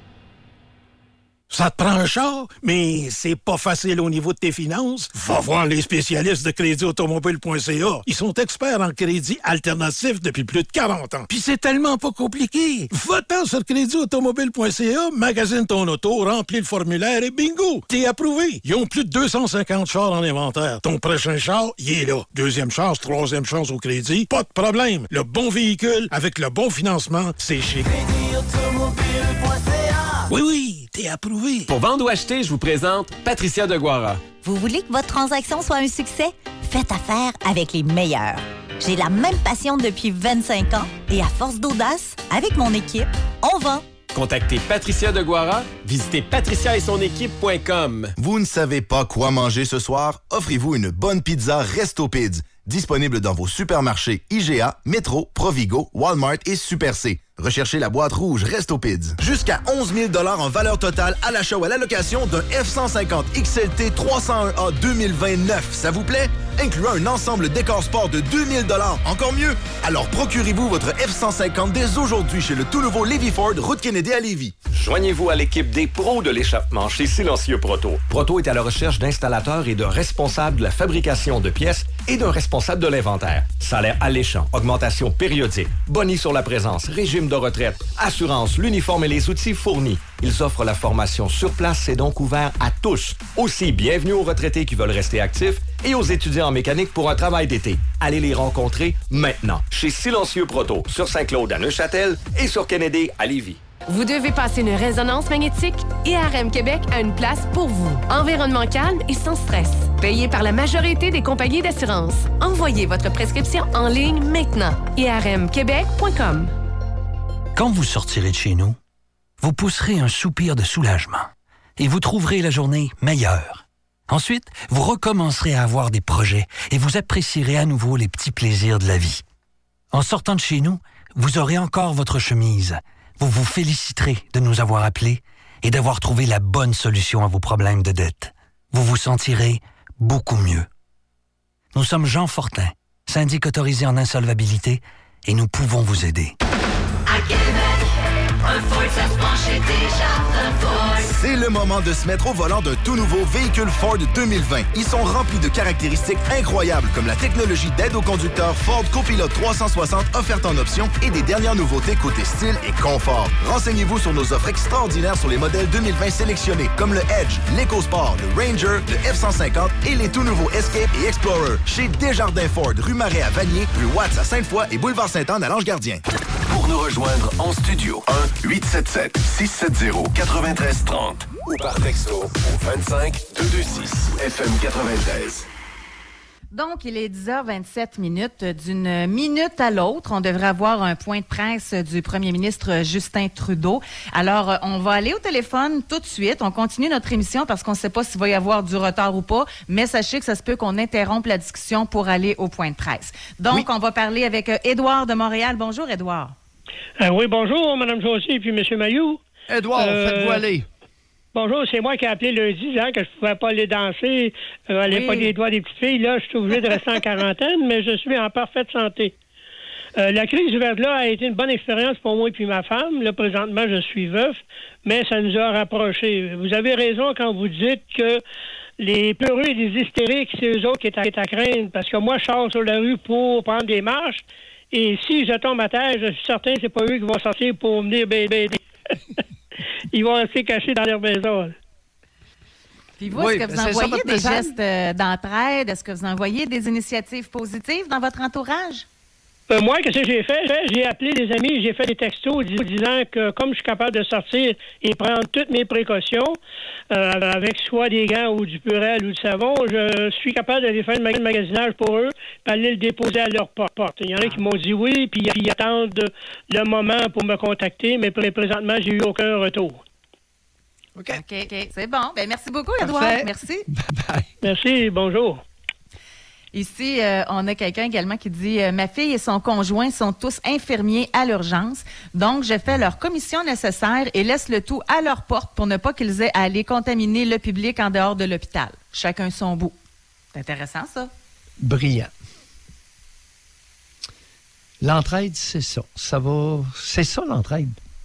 S18: Ça te prend un char, mais c'est pas facile au niveau de tes finances? Va voir les spécialistes de crédit automobile point c a. Ils sont experts en crédit alternatif depuis plus de quarante ans. Puis c'est tellement pas compliqué. Va-t'en sur crédit automobile point c a, magasine ton auto, remplis le formulaire et bingo! T'es approuvé. Ils ont plus de deux cent cinquante chars en inventaire. Ton prochain char, il est là. Deuxième chance, troisième chance au crédit, pas de problème. Le bon véhicule avec le bon financement, c'est chez crédit automobile point c a. Oui, oui, t'es approuvé.
S11: Pour vendre ou acheter, je vous présente Patricia Deguara.
S12: Vous voulez que votre transaction soit un succès? Faites affaire avec les meilleurs. J'ai la même passion depuis vingt-cinq ans et à force d'audace, avec mon équipe, on vend.
S11: Contactez Patricia Deguara, visitez patricia et son équipe point com.
S10: Vous ne savez pas quoi manger ce soir? Offrez-vous une bonne pizza Resto Pids. Disponible dans vos supermarchés I G A, Métro, Provigo, Walmart et Super C. Recherchez la boîte rouge Resto Pids. Jusqu'à onze mille dollars en valeur totale à l'achat ou à la location d'un F cent cinquante X L T trois cent un A deux mille vingt-neuf. Ça vous plaît? Incluant un ensemble décor sport de deux mille dollars. Encore mieux? Alors procurez-vous votre F cent cinquante dès aujourd'hui chez le tout nouveau Lévis Ford, route Kennedy à Lévis.
S19: Joignez-vous à l'équipe des pros de l'échappement chez Silencieux Proto. Proto est à la recherche d'installateurs et de responsables de la fabrication de pièces et d'un responsable de l'inventaire. Salaire alléchant, augmentation périodique, boni sur la présence, régime de retraite, assurance, l'uniforme et les outils fournis. Ils offrent la formation sur place, c'est donc ouvert à tous. Aussi, bienvenue aux retraités qui veulent rester actifs et aux étudiants en mécanique pour un travail d'été. Allez les rencontrer maintenant chez Silencieux Proto, sur Saint-Claude à Neuchâtel et sur Kennedy à Lévis.
S20: Vous devez passer une résonance magnétique? I R M Québec a une place pour vous. Environnement calme et sans stress. Payé par la majorité des compagnies d'assurance. Envoyez votre prescription en ligne maintenant. I R M québec point com.
S21: Quand vous sortirez de chez nous, vous pousserez un soupir de soulagement et vous trouverez la journée meilleure. Ensuite, vous recommencerez à avoir des projets et vous apprécierez à nouveau les petits plaisirs de la vie. En sortant de chez nous, vous aurez encore votre chemise. Vous vous féliciterez de nous avoir appelés et d'avoir trouvé la bonne solution à vos problèmes de dette. Vous vous sentirez beaucoup mieux. Nous sommes Jean Fortin, syndic autorisé en insolvabilité, et nous pouvons vous aider.
S6: À Québec, un Ford, ça se penchait déjà, un Ford.
S10: C'est le moment de se mettre au volant d'un tout nouveau véhicule Ford deux mille vingt. Ils sont remplis de caractéristiques incroyables comme la technologie d'aide au conducteur Ford Copilot trois cent soixante offerte en option et des dernières nouveautés côté style et confort. Renseignez-vous sur nos offres extraordinaires sur les modèles deux mille vingt sélectionnés comme le Edge, l'EcoSport, le Ranger, le F cent cinquante et les tout nouveaux Escape et Explorer. Chez Desjardins Ford, rue Marais à Vanier, rue Watts à Sainte-Foy et boulevard Sainte-Anne à Lange-Gardien.
S17: Pour nous rejoindre en studio, un huit sept sept six sept zéro neuf trois trois zéro ou par texto au vingt-cinq deux cent vingt-six F M quatre-vingt-treize.
S3: Donc, il est dix heures vingt-sept minutes. D'une minute à l'autre, on devrait avoir un point de presse du premier ministre Justin Trudeau. Alors, on va aller au téléphone tout de suite. On continue notre émission parce qu'on ne sait pas s'il va y avoir du retard ou pas, mais sachez que ça se peut qu'on interrompe la discussion pour aller au point de presse. Donc, oui. On va parler avec euh, Édouard de Montréal. Bonjour, Édouard.
S26: Euh, oui, bonjour, Mme Josie et puis M. Mayou.
S4: Édouard, euh, faites-vous aller.
S26: Bonjour, c'est moi qui ai appelé lundi, hein, que je ne pouvais pas aller danser, euh, aller oui. pas les doigts des petites filles. Là, je suis obligé de rester en quarantaine, mais je suis en parfaite santé. Euh, la crise du verglas a été une bonne expérience pour moi et puis ma femme. Là, présentement, je suis veuf, mais ça nous a rapprochés. Vous avez raison quand vous dites que les peureux et les hystériques, c'est eux autres qui est à, qui est à craindre, parce que moi, je sors sur la rue pour prendre des marches, et si je tombe à terre, je suis certain que c'est pas eux qui vont sortir pour venir m'aider. Ils vont rester cachés dans leur maison.
S3: Puis vous,
S4: Oui,
S3: est-ce que vous
S4: c'est ça,
S3: envoyez
S4: votre
S3: des
S4: message?
S3: gestes euh, d'entraide? Est-ce que vous envoyez des initiatives positives dans votre entourage?
S26: Euh, moi, qu'est-ce que j'ai fait? J'ai appelé des amis, j'ai fait des textos dis- disant que comme je suis capable de sortir et prendre toutes mes précautions, euh, avec soit des gants ou du Purel ou du savon, je suis capable d'aller faire le magasinage pour eux puis aller le déposer à leur por- porte. Il y en a qui m'ont dit oui, puis ils attendent le moment pour me contacter, mais pré- présentement, j'ai eu aucun retour.
S4: OK.
S3: OK, OK. C'est bon. Ben, merci beaucoup, Edouard.
S4: Parfait.
S3: Merci.
S26: Merci, bonjour.
S3: Ici, euh, on a quelqu'un également qui dit euh, ma fille et son conjoint sont tous infirmiers à l'urgence, donc je fais leur commission nécessaire et laisse le tout à leur porte pour ne pas qu'ils aient à aller contaminer le public en dehors de l'hôpital. Chacun son bout. C'est intéressant, ça.
S4: Brillant. L'entraide, c'est ça. Ça va. C'est ça, l'entraide.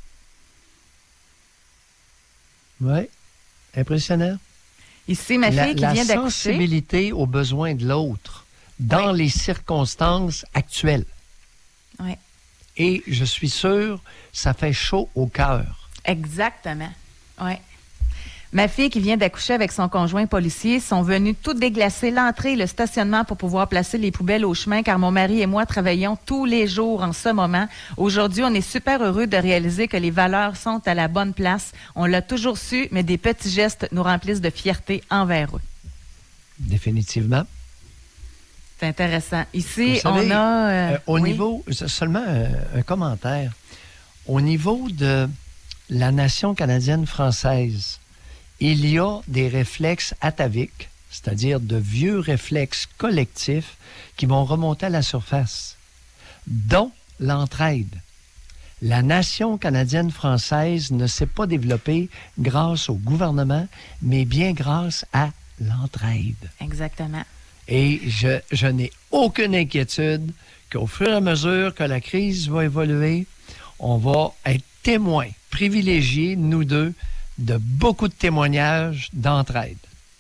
S4: Oui. Impressionnant.
S3: Ici, ma
S4: La-
S3: fille qui
S4: la
S3: vient d'accoucher.
S4: sensibilité aux besoins de l'autre dans les circonstances actuelles.
S3: Oui.
S4: Et je suis sûr, ça fait chaud au cœur.
S3: Exactement. Oui. Ma fille qui vient d'accoucher avec son conjoint policier sont venus tout déglacer l'entrée et le stationnement pour pouvoir placer les poubelles au chemin car mon mari et moi travaillons tous les jours en ce moment. Aujourd'hui, on est super heureux de réaliser que les valeurs sont à la bonne place. On l'a toujours su, mais des petits gestes nous remplissent de fierté envers eux.
S4: Définitivement.
S3: C'est intéressant. Ici,
S4: Vous savez,
S3: on a... euh,
S4: euh, au
S3: oui.
S4: niveau, seulement un, un commentaire, au niveau de la nation canadienne-française, il y a des réflexes ataviques, c'est-à-dire de vieux réflexes collectifs qui vont remonter à la surface, dont l'entraide. La nation canadienne-française ne s'est pas développée grâce au gouvernement, mais bien grâce à l'entraide.
S3: Exactement.
S4: Et je, je n'ai aucune inquiétude qu'au fur et à mesure que la crise va évoluer, on va être témoins privilégiés, nous deux, de beaucoup de témoignages d'entraide.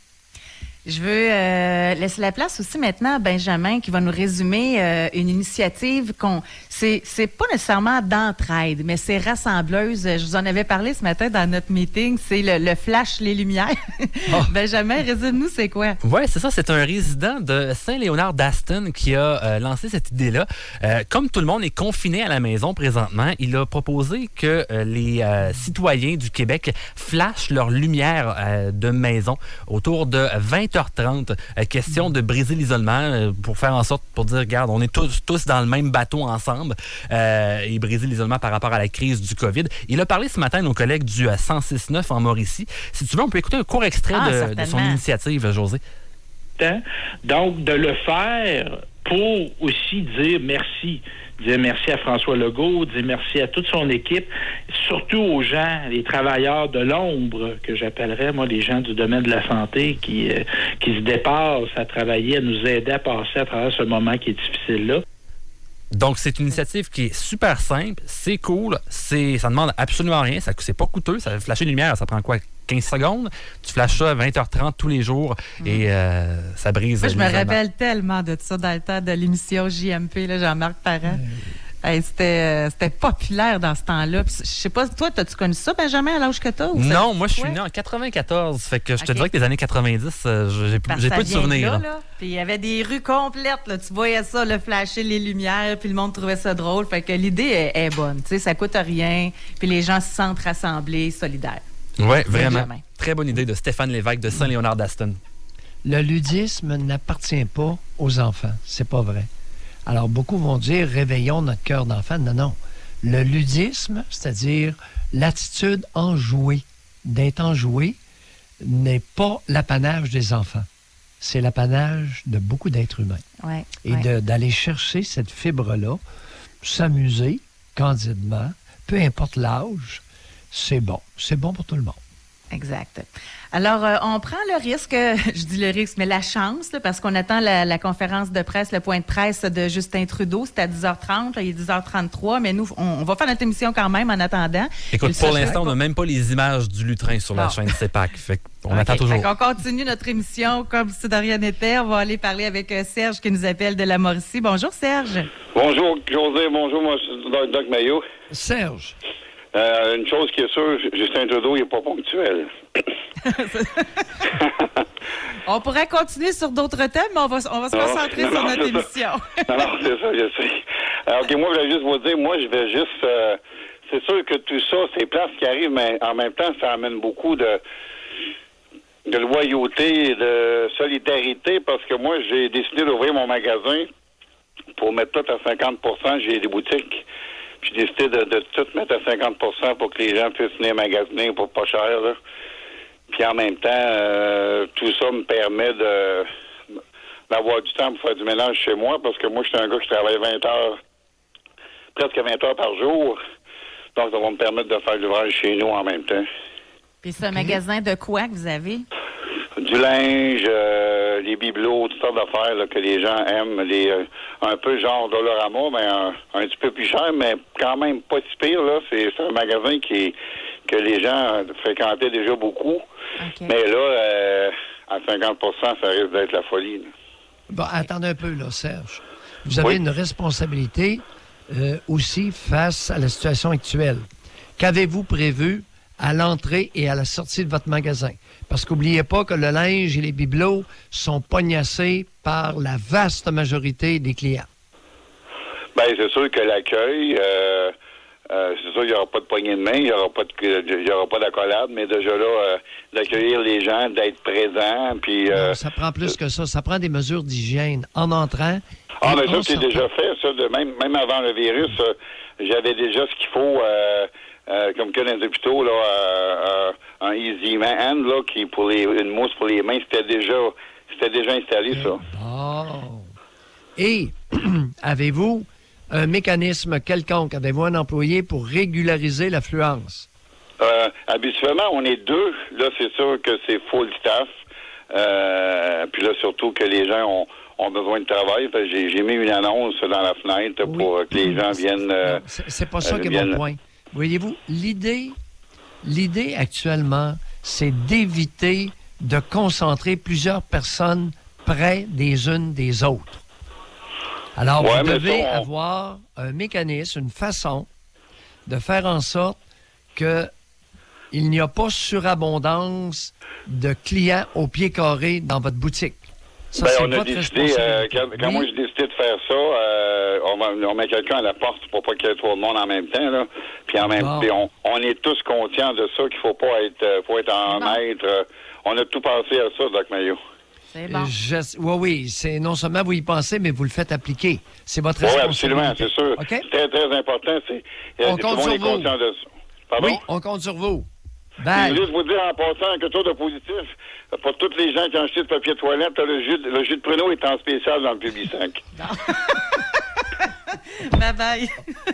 S3: Je veux euh, laisser la place aussi maintenant à Benjamin qui va nous résumer euh, une initiative qu'on c'est c'est pas nécessairement d'entraide, mais c'est rassembleuse. Je vous en avais parlé ce matin dans notre meeting. C'est le, le flash les lumières. Oh. Benjamin, résume-nous c'est quoi?
S5: Oui, c'est ça. C'est un résident de Saint-Léonard-d'Aston qui a euh, lancé cette idée-là. Euh, comme tout le monde est confiné à la maison présentement, il a proposé que euh, les euh, citoyens du Québec flashent leur lumière euh, de maison autour de vingt heures trente. Euh, question de briser l'isolement euh, pour faire en sorte, pour dire, regarde, on est tous, tous dans le même bateau ensemble euh, et briser l'isolement par rapport à la crise du COVID. Il a parlé ce matin à nos collègues du euh, cent six neuf en Mauricie. Si tu veux, on peut écouter un court extrait
S7: Ah,
S5: de, de son initiative, José.
S7: Donc, de le faire pour aussi dire merci. Dire merci à François Legault, dire merci à toute son équipe, surtout aux gens, les travailleurs de l'ombre, que j'appellerais, moi, les gens du domaine de la santé qui, euh, qui se dépassent à travailler, à nous aider à passer à travers ce moment qui est difficile-là.
S5: Donc, c'est une initiative qui est super simple, c'est cool, c'est, ça ne demande absolument rien, ça, c'est pas coûteux, ça flasher une lumière, ça prend quoi, quinze secondes? Tu flashes ça à vingt heures trente tous les jours et euh, ça brise.
S3: Moi, je me
S5: l'isolement.
S3: rappelle tellement de ça dans le temps de l'émission J M P, là, Jean-Marc Parent. Hey, c'était, euh, c'était populaire dans ce temps-là. Puis, je sais pas, toi, as-tu connu ça, Benjamin, à l'âge que t'as? Ou ça-
S5: Non, moi, je suis
S3: Ouais.
S5: né en quatre-vingt-quatorze, fait que je te
S3: Ok.
S5: dirais que les années quatre-vingt-dix, euh, j'ai,
S3: Parce
S5: j'ai
S3: que
S5: peu
S3: ça
S5: de
S3: vient
S5: souvenirs.
S3: là,
S5: là.
S3: là. Puis il y avait des rues complètes, là. Tu voyais ça, le flasher les lumières, puis le monde trouvait ça drôle. Fait que l'idée est, est bonne. Tu sais, ça coûte rien, puis les gens se sentent rassemblés, solidaires.
S5: Oui, vraiment.
S3: Benjamin.
S5: Très bonne idée de Stéphane Lévesque de Saint-Léonard-d'Aston.
S4: Le ludisme n'appartient pas aux enfants. C'est pas vrai. Alors, beaucoup vont dire, réveillons notre cœur d'enfant. Non, non. Le ludisme, c'est-à-dire l'attitude enjouée, d'être enjoué, n'est pas l'apanage des enfants. C'est l'apanage de beaucoup d'êtres humains.
S3: Ouais,
S4: Et
S3: ouais.
S4: de- d'aller chercher cette fibre-là, s'amuser candidement, peu importe l'âge, c'est bon. C'est bon pour tout le monde.
S3: Exact. Alors, euh, on prend le risque, je dis le risque, mais la chance, là, parce qu'on attend la, la conférence de presse, le point de presse de Justin Trudeau. C'est à dix heures trente, là, il est dix heures trente-trois, mais nous, on, on va faire notre émission quand même en attendant.
S5: Écoute,
S3: Et
S5: pour
S3: le
S5: l'instant, on
S3: sujet-
S5: n'a même pas les images du lutrin sur la
S3: Non.
S5: chaîne CEPAC. Fait qu'on
S3: OK.
S5: attend toujours.
S3: Fait qu'on continue notre émission comme si de rien n'était. On va aller parler avec euh, Serge qui nous appelle de la Mauricie. Bonjour, Serge.
S8: Bonjour, José. Bonjour, moi, c'est Doc, Doc Mayo.
S4: Serge.
S8: Euh, une chose qui est sûre, Justin Trudeau, il n'est pas ponctuel.
S3: On pourrait continuer sur d'autres thèmes, mais on va, on va se
S8: Non,
S3: concentrer
S8: non,
S3: sur
S8: non,
S3: notre
S8: c'est
S3: émission.
S8: Non, non, c'est ça, je sais. Alors, OK, moi, je voulais juste vous dire, moi, je vais juste... euh, c'est sûr que tout ça, ces places qui arrivent, mais en même temps, ça amène beaucoup de, de loyauté, de solidarité, parce que moi, j'ai décidé d'ouvrir mon magasin pour mettre tout à cinquante pour cent. J'ai des boutiques. Puis j'ai décidé de, de tout mettre à cinquante pour cent pour que les gens puissent venir magasiner pour pas cher, là. Puis en même temps, euh, tout ça me permet de d'avoir du temps pour faire du ménage chez moi, parce que moi, je suis un gars qui travaille vingt heures, presque vingt heures par jour. Donc, ça va me permettre de faire l'ouvrage chez nous en même temps.
S3: Puis c'est un magasin de quoi que vous avez?
S8: Du linge, euh, les bibelots, toutes sortes d'affaires là, que les gens aiment. Les, euh, un peu genre Dollarama, mais un, un petit peu plus cher, mais quand même pas si pire. Là. C'est, c'est un magasin qui que les gens fréquentaient déjà beaucoup. Okay. Mais là, euh, à cinquante pour cent, ça risque d'être la folie. Là.
S4: Bon, attendez un peu, là, Serge. Vous avez
S8: oui.
S4: une responsabilité euh, aussi face à la situation actuelle. Qu'avez-vous prévu à l'entrée et à la sortie de votre magasin? Parce qu'oubliez pas que le linge et les bibelots sont pognassés par la vaste majorité des clients.
S8: Bien, c'est sûr que l'accueil, euh, euh, c'est sûr qu'il n'y aura pas de poignée de main, il n'y aura pas de, il y aura pas d'accolade, mais déjà là, euh, d'accueillir les gens, d'être présent, puis... Euh,
S4: non, ça prend plus que ça. Ça prend des mesures d'hygiène en entrant.
S8: Ah, mais ça, c'est déjà fait, ça. De même, même avant le virus, euh, j'avais déjà ce qu'il faut... Euh, Euh, comme que dans les hôpitaux, là, euh, euh, un Easy Man, là, qui pour les, une mousse pour les mains, c'était déjà, c'était déjà installé, ça.
S4: Oh. Et avez-vous un mécanisme quelconque? Avez-vous un employé pour régulariser l'affluence?
S8: Euh, habituellement, on est deux. Là, c'est sûr que c'est full staff. Euh, puis là, surtout que les gens ont, ont besoin de travail. J'ai, j'ai mis une annonce dans la fenêtre oui. pour que les gens viennent... Euh,
S4: c'est, c'est pas ça
S8: euh,
S4: qui est
S8: viennent...
S4: mon point. Voyez-vous, l'idée, l'idée actuellement, c'est d'éviter de concentrer plusieurs personnes près des unes des autres. Alors,
S8: ouais,
S4: vous devez
S8: ça, on...
S4: avoir un mécanisme, une façon de faire en sorte que il n'y a pas surabondance de clients au pied carré dans votre boutique. Ça,
S8: ben,
S4: c'est
S8: on a
S4: votre
S8: décidé, euh, quand, quand oui. moi j'ai décidé de faire ça, euh, on, va, on met quelqu'un à la porte pour pas qu'il y ait trop de monde en même temps, là. Puis en même temps, on, on est tous conscients de ça, qu'il faut pas être, euh, faut être en bon. maître. Euh, on a tout pensé à ça, Doc Mayo.
S3: C'est bon.
S4: Je, oui, oui, c'est non seulement vous y pensez, mais vous le faites appliquer. C'est votre
S8: oui,
S4: responsabilité.
S8: Oui, absolument, c'est sûr.
S4: Okay?
S8: C'est très, très important. C'est,
S4: on
S8: tout
S4: compte
S8: le monde
S4: sur
S8: est
S4: vous.
S8: conscient de ça. Pardon?
S4: Oui, on compte sur vous.
S8: Je voulais vous dire en passant quelque chose de positif. Pour tous les gens qui ont acheté de papier toilette, le jus, de, le jus de pruneau est en spécial dans le Publisac.
S3: Bye bye.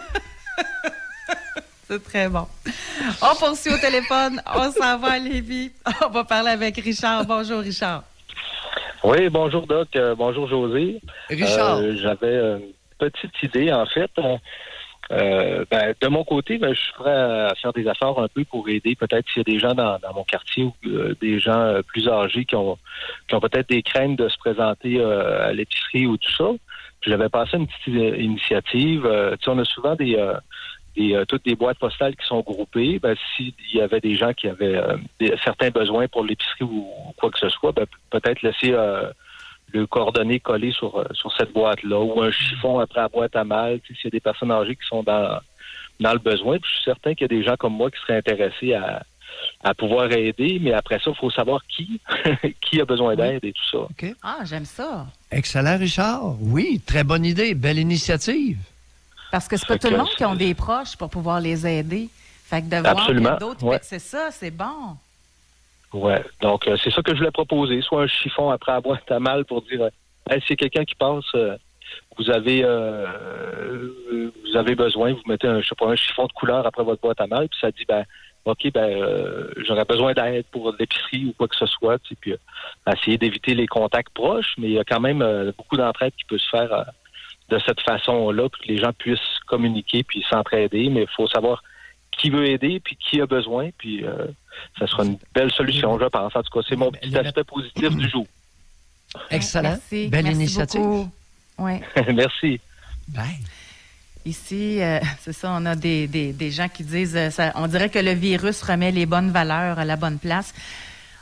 S3: C'est très bon. On poursuit au téléphone. On s'en va à Lévis. On va parler avec Richard. Bonjour, Richard.
S1: Oui, bonjour, Doc. Euh, bonjour, José.
S4: Richard.
S1: Euh, j'avais une petite idée, en fait. Euh, ben, de mon côté, ben, je suis prêt à faire des efforts un peu pour aider peut-être s'il y a des gens dans, dans mon quartier ou euh, des gens euh, plus âgés qui ont qui ont peut-être des craintes de se présenter euh, à l'épicerie ou tout ça. J'avais passé une petite euh, initiative. Euh, tu sais, on a souvent des, euh, des euh, toutes des boîtes postales qui sont groupées. Ben, s'il y avait des gens qui avaient euh, des, certains besoins pour l'épicerie ou, ou quoi que ce soit, ben, peut-être laisser euh, le coordonnées collé sur, euh, sur cette boîte-là, ou un chiffon après la boîte à mal, s'il y a des personnes âgées qui sont dans, dans le besoin. Puis je suis certain qu'il y a des gens comme moi qui seraient intéressés à, à pouvoir aider, mais après ça, il faut savoir qui, qui a besoin d'aide et tout ça.
S4: Okay.
S3: Ah, j'aime ça.
S4: Excellent, Richard. Oui, très bonne idée. Belle initiative.
S3: Parce que c'est pas
S1: fait
S3: tout le monde
S1: c'est...
S3: qui ont des proches pour pouvoir les aider. Fait que de voir
S1: Absolument,
S3: qu'il y a d'autres,
S1: ouais.
S3: c'est ça, c'est bon.
S1: Oui, donc euh, c'est ça que je voulais proposer, soit un chiffon après la boîte à mal pour dire, euh, hey, s'il y a quelqu'un qui passe, euh, vous avez euh, vous avez besoin, vous mettez un, je sais pas, un chiffon de couleur après votre boîte à mal, puis ça dit, ben, OK, ben, euh, j'aurais besoin d'aide pour l'épicerie ou quoi que ce soit, tu sais, puis euh, essayer d'éviter les contacts proches, mais il y a quand même euh, beaucoup d'entraide qui peut se faire euh, de cette façon-là, pour que les gens puissent communiquer puis s'entraider, mais il faut savoir qui veut aider, puis qui a besoin, puis euh, ça sera une belle solution, je pense. En tout cas, c'est mon petit aspect positif du jour.
S4: Excellent.
S3: Merci.
S4: Belle
S3: Merci
S4: initiative.
S3: Beaucoup. Ouais.
S1: Merci.
S4: Bye.
S3: Ici, euh, c'est ça, on a des, des, des gens qui disent, euh, ça, on dirait que le virus remet les bonnes valeurs à la bonne place.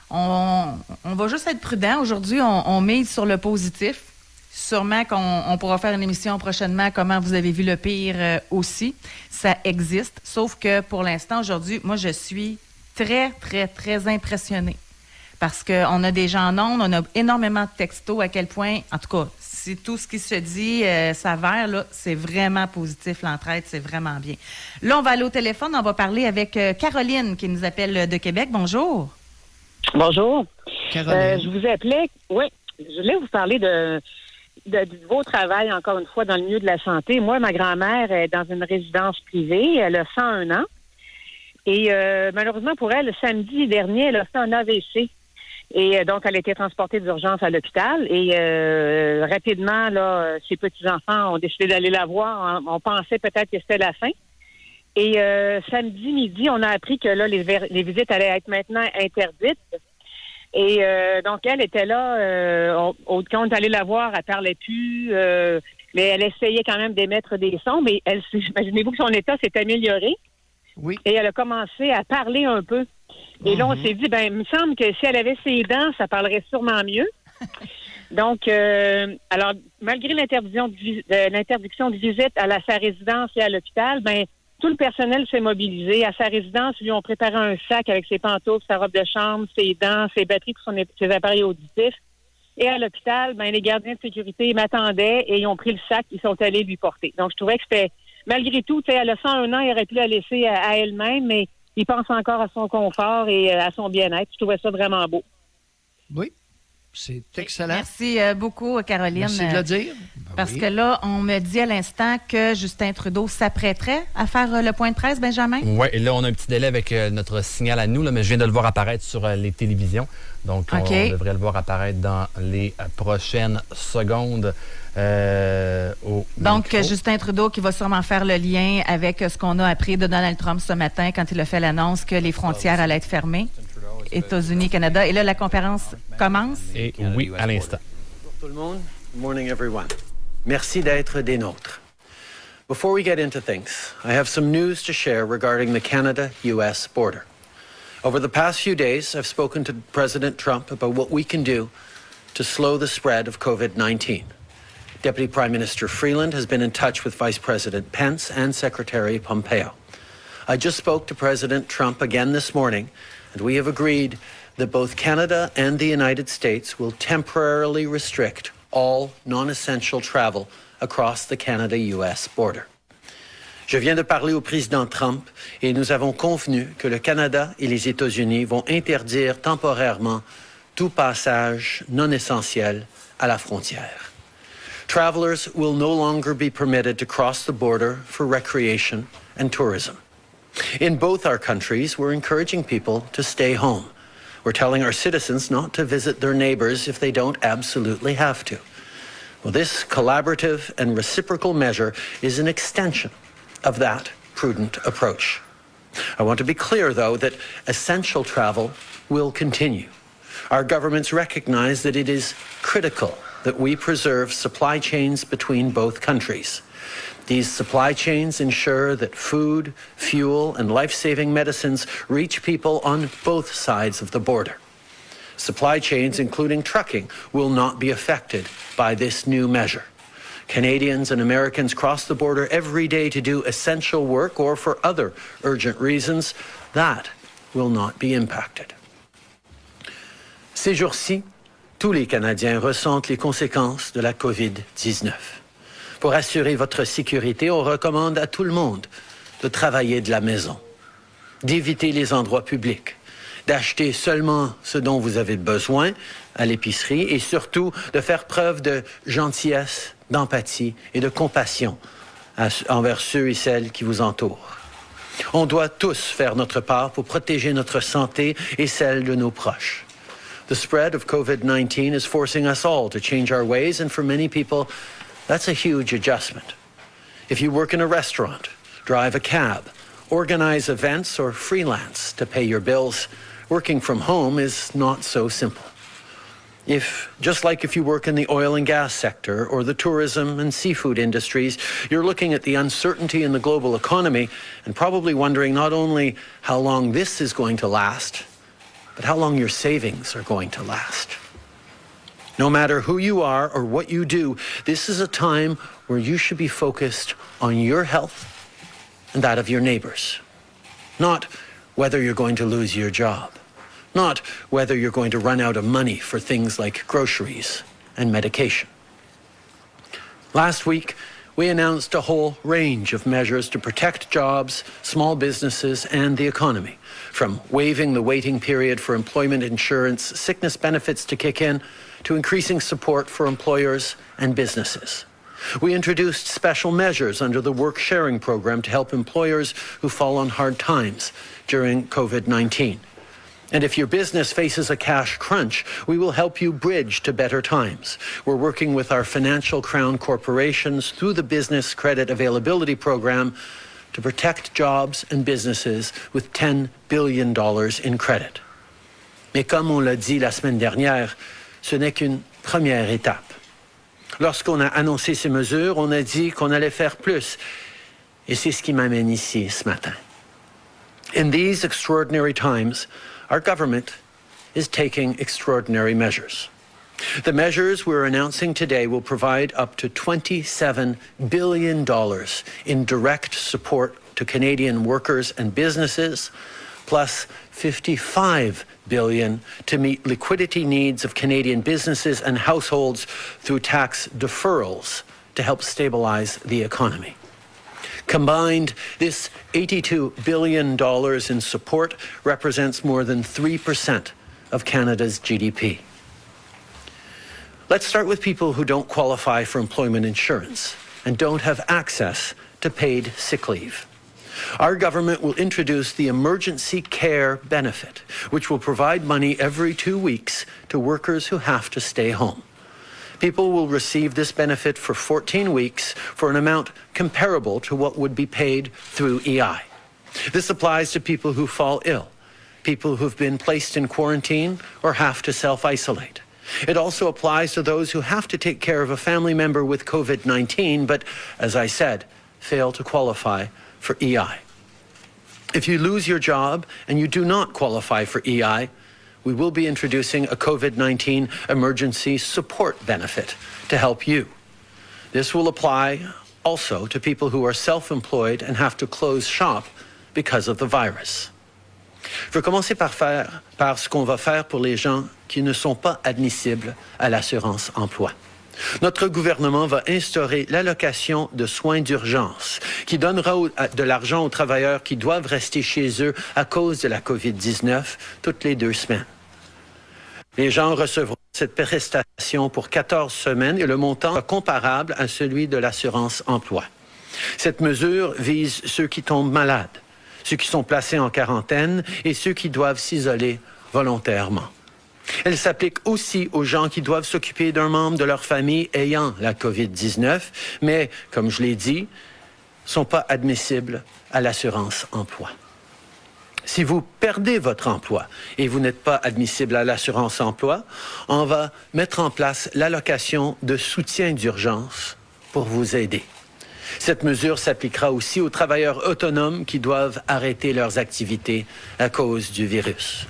S3: on, on va juste être prudent. Aujourd'hui, on, on mise sur le positif. Sûrement qu'on on pourra faire une émission prochainement, comment vous avez vu le pire euh, aussi. Ça existe. Sauf que pour l'instant, aujourd'hui, moi, je suis très, très, très impressionnée. Parce qu'on a des gens en ondes, on a énormément de textos, à quel point, en tout cas, si tout ce qui se dit euh, s'avère, là, c'est vraiment positif, l'entraide, c'est vraiment bien. Là, on va aller au téléphone, on va parler avec euh, Caroline qui nous appelle de Québec. Bonjour.
S9: Bonjour.
S3: Caroline.
S9: Euh, je vous appelais, oui, je voulais vous parler de... De, du beau travail, encore une fois, dans le milieu de la santé. Moi, ma grand-mère est dans une résidence privée. Elle a cent un ans. Et euh, malheureusement pour elle, le samedi dernier, elle a fait un A V C. Et euh, donc, elle a été transportée d'urgence à l'hôpital. Et euh, rapidement, là, ses petits-enfants ont décidé d'aller la voir. On, on pensait peut-être que c'était la fin. Et euh, samedi midi, on a appris que là, les, les visites allaient être maintenant interdites. Et euh, donc, elle était là, euh, on, on, quand on est allé la voir, elle parlait plus, euh, mais elle essayait quand même d'émettre des sons, mais elle, imaginez-vous que son état s'est amélioré.
S4: Oui.
S9: Et elle a commencé à parler un peu. Et mm-hmm. là, on s'est dit, ben, il me semble que si elle avait ses dents, ça parlerait sûrement mieux. Donc, euh, alors, malgré l'interdiction de, de, l'interdiction de visite à la, sa résidence et à l'hôpital, ben, tout le personnel s'est mobilisé. À sa résidence, ils lui ont préparé un sac avec ses pantoufles, sa robe de chambre, ses dents, ses batteries pour son, ses appareils auditifs. Et à l'hôpital, ben, les gardiens de sécurité m'attendaient et ils ont pris le sac, ils sont allés lui porter. Donc, je trouvais que c'était, malgré tout, elle a cent un ans, il aurait pu la laisser à, à elle-même, mais il pense encore à son confort et à son bien-être. Je trouvais ça vraiment beau.
S4: Oui. C'est excellent.
S3: Merci euh, beaucoup, Caroline.
S4: Merci de le dire. Ben
S3: parce
S4: oui.
S3: que là, on me dit à l'instant que Justin Trudeau s'apprêterait à faire euh, le point de presse, Benjamin.
S5: Oui, et là, on a un petit délai avec euh, notre signal à nous, là, mais je viens de le voir apparaître sur euh, les télévisions. Donc,
S3: okay.
S5: on devrait le voir apparaître dans les euh, prochaines secondes. Euh, au
S3: Donc,
S5: micro.
S3: Justin Trudeau qui va sûrement faire le lien avec ce qu'on a appris de Donald Trump ce matin quand il a fait l'annonce que les frontières allaient être fermées. États-Unis, Canada. Et là, la conférence commence.
S5: Et oui, à l'instant.
S13: Bonjour tout le monde. Good morning, everyone. Merci d'être des nôtres. Before we get into things, I have some news to share regarding the Canada-U S border. Over the past few days, I've spoken to President Trump about what we can do to slow the spread of COVID nineteen. Deputy Prime Minister Freeland has been in touch with Vice President Pence and Secretary Pompeo. I just spoke to President Trump again this morning, and we have agreed that both Canada and the United States will temporarily restrict all non-essential travel across the Canada-U S border. Je viens de parler au président Trump et nous avons convenu que le Canada et les États-Unis vont interdire temporairement tout passage non essentiel à la frontière. Travelers will no longer be permitted to cross the border for recreation and tourism. In both our countries, we're encouraging people to stay home. We're telling our citizens not to visit their neighbors if they don't absolutely have to. Well, this collaborative and reciprocal measure is an extension of that prudent approach. I want to be clear, though, that essential travel will continue. Our governments recognize that it is critical that we preserve supply chains between both countries. These supply chains ensure that food, fuel, and life-saving medicines reach people on both sides of the border. Supply chains, including trucking, will not be affected by this new measure. Canadians and Americans cross the border every day to do essential work or for other urgent reasons. That will not be impacted. Ces jours-ci, tous les Canadiens ressentent les conséquences de la COVID dix-neuf. Pour assurer votre sécurité, on recommande à tout le monde de travailler de la maison, d'éviter les endroits publics, d'acheter seulement ce dont vous avez besoin à l'épicerie et surtout de faire preuve de gentillesse, d'empathie et de compassion envers ceux et celles qui vous entourent. On doit tous faire notre part pour protéger notre santé et celle de nos proches. The spread of COVID nineteen is forcing us all to change our ways, and for many people, that's a huge adjustment. If you work in a restaurant, drive a cab, organize events, or freelance to pay your bills, working from home is not so simple. If, just like if you work in the oil and gas sector or the tourism and seafood industries, you're looking at the uncertainty in the global economy and probably wondering not only how long this is going to last, but how long your savings are going to last. No matter who you are or what you do, this is a time where you should be focused on your health and that of your neighbors. Not whether you're going to lose your job. Not whether you're going to run out of money for things like groceries and medication. Last week, we announced a whole range of measures to protect jobs, small businesses, and the economy, from waiving the waiting period for employment insurance sickness benefits to kick in, to increasing support for employers and businesses. We introduced special measures under the Work Sharing Program to help employers who fall on hard times during COVID nineteen. And if your business faces a cash crunch, we will help you bridge to better times. We're working with our financial crown corporations through the Business Credit Availability Program to protect jobs and businesses with ten billion dollars in credit. Mais comme on l'a dit la semaine dernière, ce n'est qu'une première étape. Lorsqu'on a annoncé ces mesures, on a dit qu'on allait faire plus. Et c'est ce qui m'amène ici ce matin. In these extraordinary times, our government is taking extraordinary measures. The measures we're announcing today will provide up to twenty-seven billion dollars in direct support to Canadian workers and businesses, plus fifty-five billion dollars to meet liquidity needs of Canadian businesses and households through tax deferrals to help stabilize the economy. Combined, this eighty-two billion dollars in support represents more than three percent of Canada's G D P. Let's start with people who don't qualify for employment insurance and don't have access to paid sick leave. Our government will introduce the Emergency Care Benefit, which will provide money every two weeks to workers who have to stay home. People will receive this benefit for fourteen weeks for an amount comparable to what would be paid through E I. This applies to people who fall ill, people who've been placed in quarantine or have to self-isolate. It also applies to those who have to take care of a family member with COVID nineteen, but, as I said, fail to qualify for E I. If you lose your job and you do not qualify for E I, we will be introducing a COVID nineteen emergency support benefit to help you. This will apply also to people who are self-employed and have to close shop because of the virus. Je veux commencer par faire par ce qu'on va faire pour les gens qui ne sont pas admissibles à l'assurance emploi. Notre gouvernement va instaurer l'allocation de soins d'urgence qui donnera de l'argent aux travailleurs qui doivent rester chez eux à cause de la COVID dix-neuf toutes les deux semaines. Les gens recevront cette prestation pour quatorze semaines et le montant est comparable à celui de l'assurance emploi. Cette mesure vise ceux qui tombent malades, ceux qui sont placés en quarantaine et ceux qui doivent s'isoler volontairement. Elle s'applique aussi aux gens qui doivent s'occuper d'un membre de leur famille ayant la COVID dix-neuf, mais, comme je l'ai dit, ne sont pas admissibles à l'assurance emploi. Si vous perdez votre emploi et vous n'êtes pas admissible à l'assurance emploi, on va mettre en place l'allocation de soutien d'urgence pour vous aider. Cette mesure s'appliquera aussi aux travailleurs autonomes qui doivent arrêter leurs activités à cause du virus.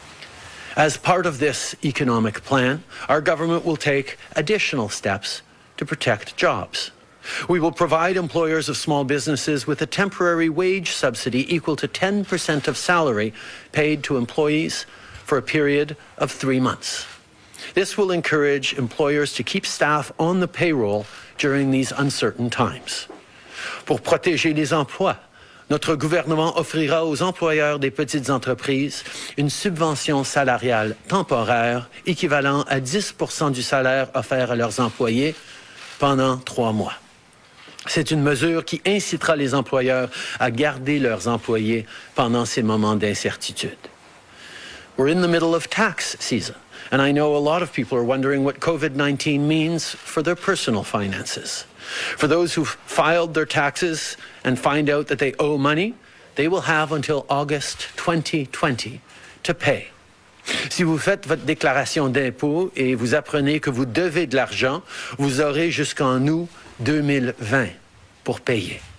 S13: As part of this economic plan, our government will take additional steps to protect jobs. We will provide employers of small businesses with a temporary wage subsidy equal to ten percent of salary paid to employees for a period of three months. This will encourage employers to keep staff on the payroll during these uncertain times. Pour protéger les emplois, notre gouvernement offrira aux employeurs des petites entreprises une subvention salariale temporaire équivalent à dix pour cent du salaire offert à leurs employés pendant trois mois. C'est une mesure qui incitera les employeurs à garder leurs employés pendant ces moments d'incertitude. We're in the middle of tax season, and I know a lot of people are wondering what COVID nineteen means for their personal finances. For those who've filed their taxes and find out that they owe money, they will have until August twenty twenty to pay. Si vous faites votre déclaration d'impôt et vous apprenez que vous devez de l'argent, vous aurez jusqu'en août deux mille vingt pour payer.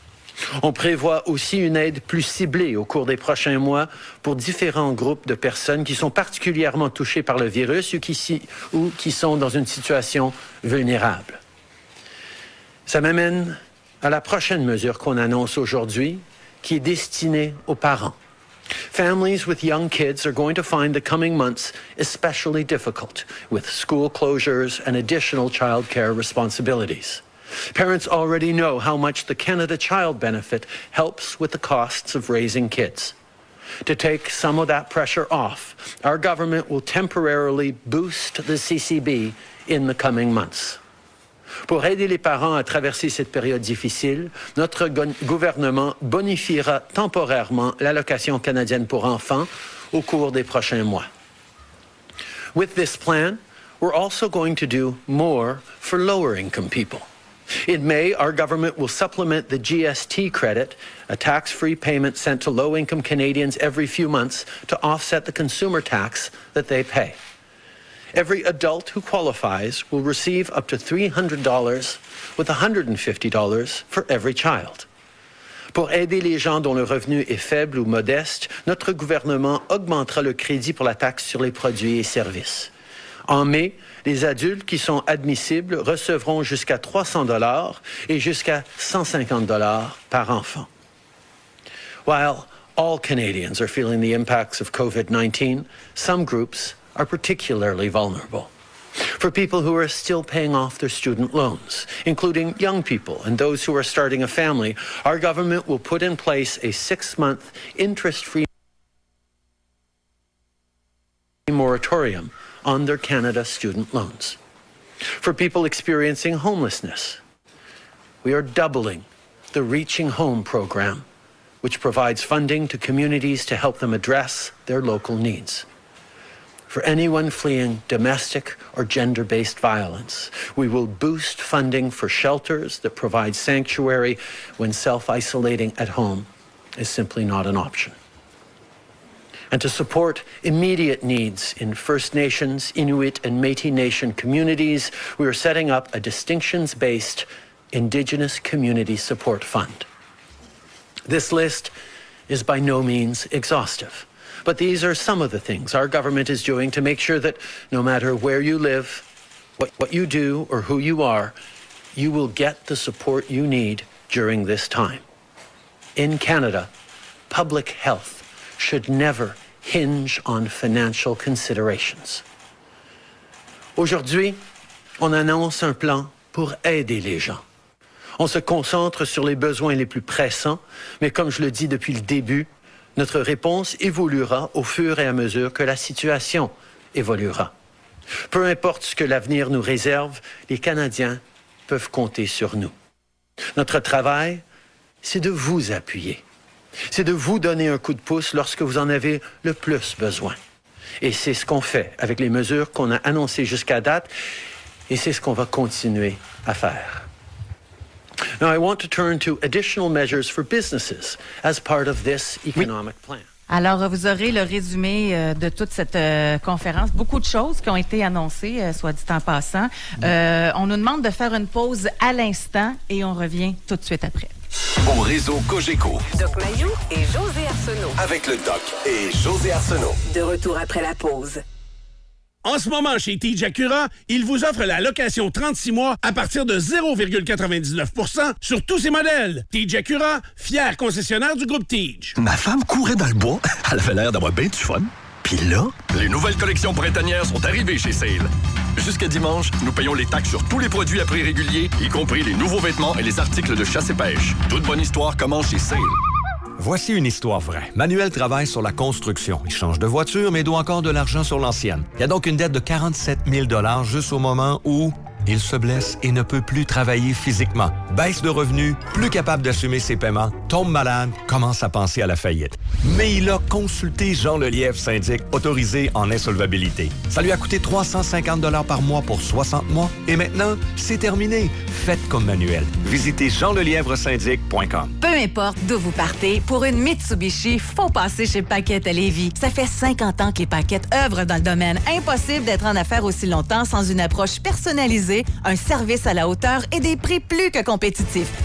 S13: On prévoit aussi une aide plus ciblée au cours des prochains mois pour différents groupes de personnes qui sont particulièrement touchées par le virus ou qui, ou qui sont dans une situation vulnérable. Ça m'amène à la prochaine mesure qu'on annonce aujourd'hui, qui est destinée aux parents. Families with young kids are going to find the coming months especially difficult with school closures and additional child care responsibilities. Parents already know how much the Canada Child Benefit helps with the costs of raising kids. To take some of that pressure off, our government will temporarily boost the C C B in the coming months. Pour aider les parents à traverser cette période difficile, notre go- gouvernement bonifiera temporairement l'allocation canadienne pour enfants au cours des prochains mois. With this plan, we're also going to do more for lower-income people. In May, our government will supplement the G S T credit, a tax-free payment sent to low-income Canadians every few months to offset the consumer tax that they pay. Every adult who qualifies will receive up to three hundred dollars, with one hundred fifty dollars for every child. Pour aider les gens dont le revenu est faible ou modeste, notre gouvernement augmentera le crédit pour la taxe sur les produits et services. En mai, les adultes qui sont admissibles recevront jusqu'à trois cents dollars et jusqu'à cent cinquante dollars par enfant. While all Canadians are feeling the impacts of COVID nineteen, some groups are particularly vulnerable. For people who are still paying off their student loans, including young people and those who are starting a family, our government will put in place a six-month interest-free moratorium on their Canada student loans. For people experiencing homelessness, we are doubling the Reaching Home program, which provides funding to communities to help them address their local needs. For anyone fleeing domestic or gender-based violence, we will boost funding for shelters that provide sanctuary when self-isolating at home is simply not an option. And to support immediate needs in First Nations, Inuit, and Métis Nation communities, we are setting up a distinctions-based Indigenous Community Support Fund. This list is by no means exhaustive. But these are some of the things our government is doing to make sure that no matter where you live, what, what you do, or who you are, you will get the support you need during this time. In Canada, public health should never hinge on financial considerations. Aujourd'hui, on annonce un plan pour aider les gens. On se concentre sur les besoins les plus pressants, mais comme je le dis depuis le début, notre réponse évoluera au fur et à mesure que la situation évoluera. Peu importe ce que l'avenir nous réserve, les Canadiens peuvent compter sur nous. Notre travail, c'est de vous appuyer. C'est de vous donner un coup de pouce lorsque vous en avez le plus besoin. Et c'est ce qu'on fait avec les mesures qu'on a annoncées jusqu'à date, et c'est ce qu'on va continuer à faire. Now, I want to turn to additional measures for businesses as part of this economic plan.
S3: Alors, vous aurez le résumé euh, de toute cette euh, conférence. Beaucoup de choses qui ont été annoncées, euh, soit dit en passant. Euh, on nous demande de faire une pause à l'instant et on revient tout de suite après.
S17: Au réseau Cogeco.
S16: Doc Mayou et José Arsenault.
S17: Avec le Doc et José Arsenault.
S16: De retour après la pause.
S2: En ce moment, chez T J Acura, ils vous offrent la location trente-six mois à partir de zéro virgule quatre-vingt-dix-neuf pour cent sur tous ces modèles. T J Acura, fier concessionnaire du groupe T J.
S14: Ma femme courait dans le bois. Elle avait l'air d'avoir bien du fun. Puis là...
S22: Les nouvelles collections printanières sont arrivées chez Sale. Jusqu'à dimanche, nous payons les taxes sur tous les produits à prix régulier, y compris les nouveaux vêtements et les articles de chasse et pêche. Toute bonne histoire commence chez Sale.
S19: Voici une histoire vraie. Manuel travaille sur la construction. Il change de voiture, mais doit encore de l'argent sur l'ancienne. Il y a donc une dette de quarante-sept mille dollars juste au moment où il se blesse et ne peut plus travailler physiquement. Baisse de revenus, plus capable d'assumer ses paiements, tombe malade, commence à penser à la faillite. Mais il a consulté Jean Lelièvre, syndic, autorisé en insolvabilité. Ça lui a coûté trois cent cinquante dollars par mois pour soixante mois. Et maintenant, c'est terminé. Faites comme Manuel. Visitez jean lelièvre syndic point com.
S23: Peu importe d'où vous partez, pour une Mitsubishi, faut passer chez Paquette à Lévis. Ça fait cinquante ans que les Paquettes œuvrent dans le domaine. Impossible d'être en affaires aussi longtemps sans une approche personnalisée, un service à la hauteur et des prix plus que compétitifs.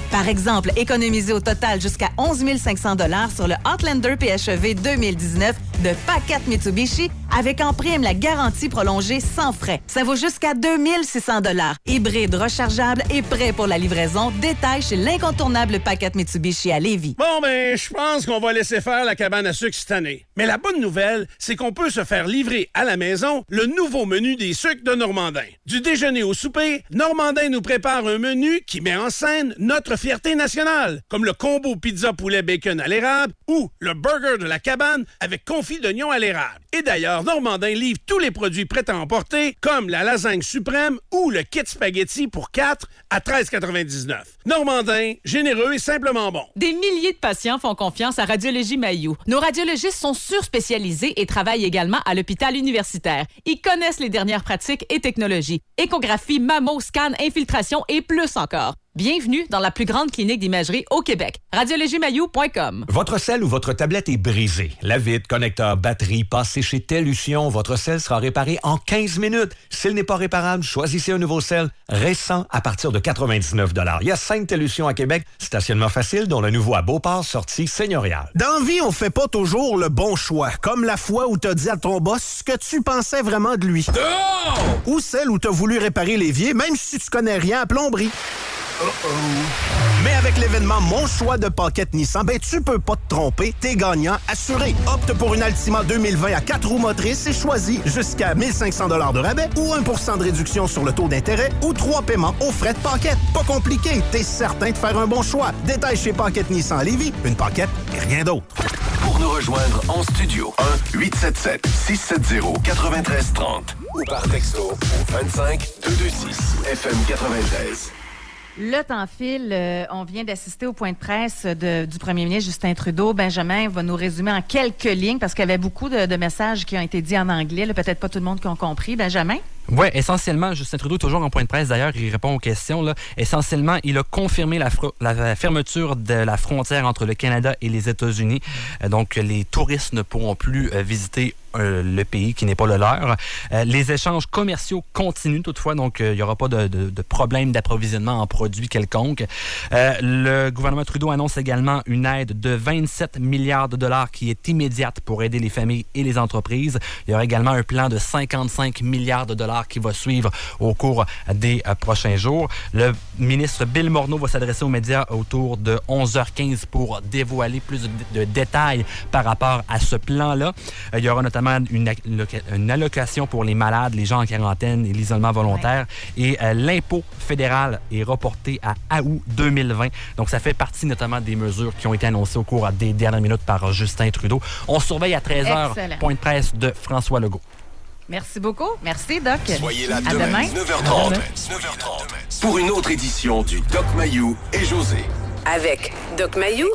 S23: Par exemple, économisez au total jusqu'à onze mille cinq cents dollars sur le Outlander P H E V deux mille dix-neuf de Paquette Mitsubishi avec en prime la garantie prolongée sans frais. Ça vaut jusqu'à deux mille six cents dollars. Hybride rechargeable et prêt pour la livraison. Détail chez l'incontournable Paquette Mitsubishi à Lévis.
S2: Bon, ben, je pense qu'on va laisser faire la cabane à sucre cette année. Mais la bonne nouvelle, c'est qu'on peut se faire livrer à la maison le nouveau menu des sucres de Normandin. Du déjeuner au souper, Normandin nous prépare un menu qui met en scène notre fierté nationale, comme le combo pizza poulet bacon à l'érable ou le burger de la cabane avec confit d'oignon à l'érable. Et d'ailleurs, Normandin livre tous les produits prêts à emporter, comme la lasagne suprême ou le kit spaghetti pour quatre à treize quatre-vingt-dix-neuf. Normandin, généreux et simplement bon.
S11: Des milliers de patients font confiance à Radiologie Mailloux. Nos radiologistes sont surspécialisés et travaillent également à l'hôpital universitaire. Ils connaissent les dernières pratiques et technologies. Échographie, mammo, scan, infiltration et plus encore. Bienvenue dans la plus grande clinique d'imagerie au Québec. radiologie mailloux point com.
S19: Votre sel ou votre tablette est brisé. La vitre, connecteur, batterie, passez chez Tellution. Votre sel sera réparé en quinze minutes. S'il n'est pas réparable, choisissez un nouveau sel récent à partir de quatre-vingt-dix-neuf dollars. Il y a cinq Tellution à Québec. Stationnement facile, dont le nouveau à Beauport, sortie seigneuriale.
S12: Dans la vie, on fait pas toujours le bon choix. Comme la fois où t'as dit à ton boss ce que tu pensais vraiment de lui. Oh! Ou celle où t'as voulu réparer l'évier, même si tu connais rien à plomberie. Uh-oh. Mais avec l'événement Mon choix de Paquette Nissan, ben tu peux pas te tromper, t'es gagnant assuré. Opte pour une Altima deux mille vingt à quatre roues motrices et choisis jusqu'à mille cinq cents dollars de rabais ou un pour cent de réduction sur le taux d'intérêt ou trois paiements aux frais de Paquette. Pas compliqué, t'es certain de faire un bon choix. Détail chez Paquette Nissan à Lévis, une Paquette et rien d'autre.
S17: Pour nous rejoindre en studio, un huit sept sept six sept zéro neuf trois trois zéro ou par texto au vingt-cinq deux cent vingt-six F M quatre-vingt-treize.
S3: Le temps file. Euh, on vient d'assister au point de presse de, du premier ministre Justin Trudeau. Benjamin va nous résumer en quelques lignes parce qu'il y avait beaucoup de, de messages qui ont été dits en anglais. Là, peut-être pas tout le monde qui a compris. Benjamin?
S5: Oui, essentiellement, Justin Trudeau, toujours en point de presse, d'ailleurs, il répond aux questions. Là. Essentiellement, il a confirmé la, fr- la fermeture de la frontière entre le Canada et les États-Unis. Euh, donc, les touristes ne pourront plus euh, visiter euh, le pays qui n'est pas le leur. Euh, les échanges commerciaux continuent toutefois, donc euh, il n'y aura pas de, de, de problème d'approvisionnement en produits quelconques. Euh, le gouvernement Trudeau annonce également une aide de vingt-sept milliards de dollars qui est immédiate pour aider les familles et les entreprises. Il y aura également un plan de cinquante-cinq milliards de dollars qui va suivre au cours des euh, prochains jours. Le ministre Bill Morneau va s'adresser aux médias autour de onze heures quinze pour dévoiler plus de, de détails par rapport à ce plan-là. Euh, il y aura notamment une, une allocation pour les malades, les gens en quarantaine et l'isolement volontaire. Ouais. Et euh, l'impôt fédéral est reporté à août deux mille vingt. Donc, ça fait partie notamment des mesures qui ont été annoncées au cours des dernières minutes par Justin Trudeau. On surveille à treize heures, point de presse de François Legault.
S3: Merci beaucoup. Merci, Doc.
S17: Soyez là
S3: à
S17: demain,
S3: demain.
S17: dix-neuf heures trente. dix-neuf heures trente. Pour une autre édition du Doc Mayou et José.
S16: Avec Doc Mayou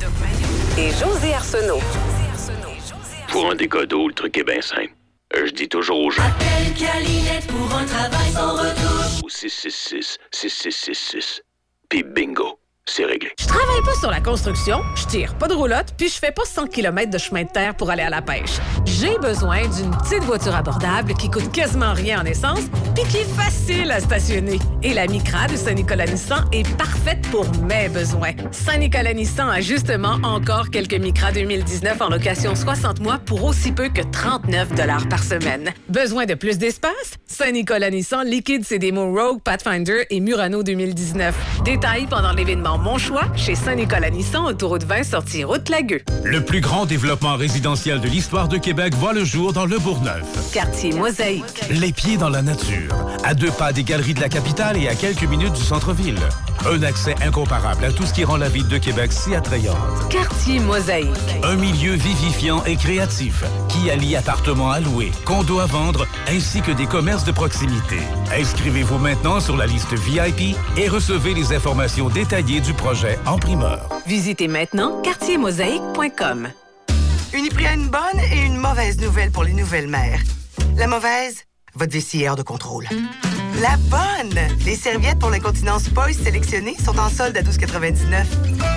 S16: et José Arsenault.
S15: Pour un décodo, le truc est bien simple. Je dis toujours aux gens.
S6: Appelle Calinette pour un travail sans retouche.
S15: Ou six six six six six six six. Puis bingo. C'est réglé.
S18: Je travaille pas sur la construction, je tire pas de roulotte, puis je fais pas cent kilomètres de chemin de terre pour aller à la pêche. J'ai besoin d'une petite voiture abordable qui coûte quasiment rien en essence, puis qui est facile à stationner. Et la Micra de Saint-Nicolas Nissan est parfaite pour mes besoins. Saint-Nicolas Nissan a justement encore quelques Micra deux mille dix-neuf en location soixante mois pour aussi peu que trente-neuf dollars par semaine. Besoin de plus d'espace? Saint-Nicolas Nissan liquide ses démos Rogue, Pathfinder et Murano deux mille dix-neuf. Détails pendant l'événement Mon choix chez Saint-Nicolas Nissan, autoroute vingt, sortie route Lagueux.
S24: Le plus grand développement résidentiel de l'histoire de Québec voit le jour dans le Bourgneuf.
S18: Quartier Mosaïque.
S24: Les pieds dans la nature. À deux pas des galeries de la capitale et à quelques minutes du centre-ville. Un accès incomparable à tout ce qui rend la ville de Québec si attrayante.
S18: Quartier Mosaïque.
S24: Un milieu vivifiant et créatif qui allie appartements à louer, condos à vendre ainsi que des commerces de proximité. Inscrivez-vous maintenant sur la liste V I P et recevez les informations détaillées du projet en primeur.
S18: Visitez maintenant quartier mosaïque point com.
S25: Uniprix a une bonne et une mauvaise nouvelle pour les nouvelles mères. La mauvaise, votre vessie est hors de contrôle. La bonne, les serviettes pour l'incontinence Poise sélectionnées sont en solde à douze quatre-vingt-dix-neuf.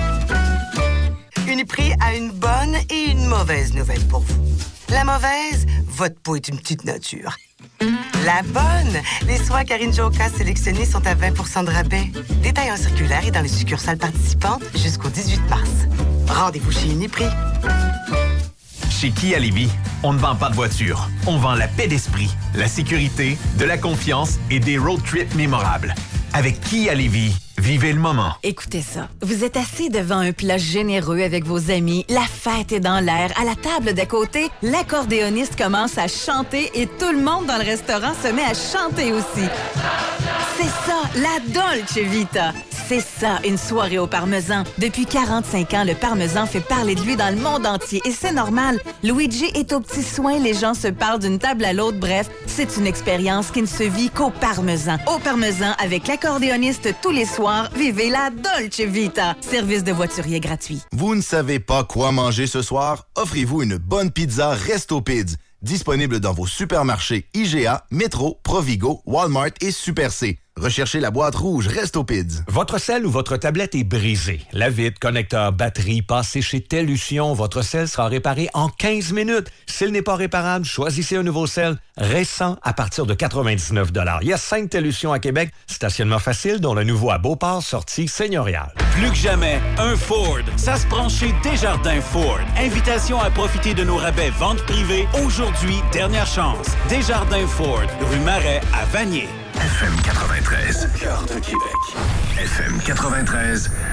S25: Uniprix a une bonne et une mauvaise nouvelle pour vous. La mauvaise, votre peau est une petite nature. La bonne! Les soies Karine Joka sélectionnés sont à vingt pour cent de rabais. Détails en circulaire et dans les succursales participantes jusqu'au dix-huit mars. Rendez-vous chez Uniprix.
S7: Chez Kia Lévis, on ne vend pas de voiture. On vend la paix d'esprit, la sécurité, de la confiance et des road trips mémorables. Avec Kia Lévis, vivez le moment.
S23: Écoutez ça. Vous êtes assis devant un plat généreux avec vos amis, la fête est dans l'air. À la table d'à côté, l'accordéoniste commence à chanter et tout le monde dans le restaurant se met à chanter aussi. C'est ça, la Dolce Vita. C'est ça, une soirée au parmesan. Depuis quarante-cinq ans, le parmesan fait parler de lui dans le monde entier et c'est normal. Luigi est aux petits soins, les gens se parlent d'une table à l'autre. Bref, c'est une expérience qui ne se vit qu'au parmesan. Au parmesan, avec l'accordéoniste tous les soirs, vivez la Dolce Vita. Service de voiturier gratuit.
S8: Vous ne savez pas quoi manger ce soir? Offrez-vous une bonne pizza Resto Pids. Disponible dans vos supermarchés I G A, Métro, Provigo, Walmart et Super C. Recherchez la boîte rouge Resto Pids.
S19: Votre sel ou votre tablette est brisé. La vitre, connecteur, batterie, passez chez Tellution. Votre sel sera réparé en quinze minutes. S'il n'est pas réparable, choisissez un nouveau sel récent à partir de quatre-vingt-dix-neuf dollars. Il y a cinq Tellution à Québec. Stationnement facile, dont le nouveau à Beauport, sortie seigneuriale.
S24: Plus que jamais, un Ford. Ça se prend chez Desjardins Ford. Invitation à profiter de nos rabais vente privée. Aujourd'hui, dernière chance. Desjardins Ford, rue Marais à Vanier.
S17: F M quatre-vingt-treize, au cœur de Québec. F M quatre-vingt-treize.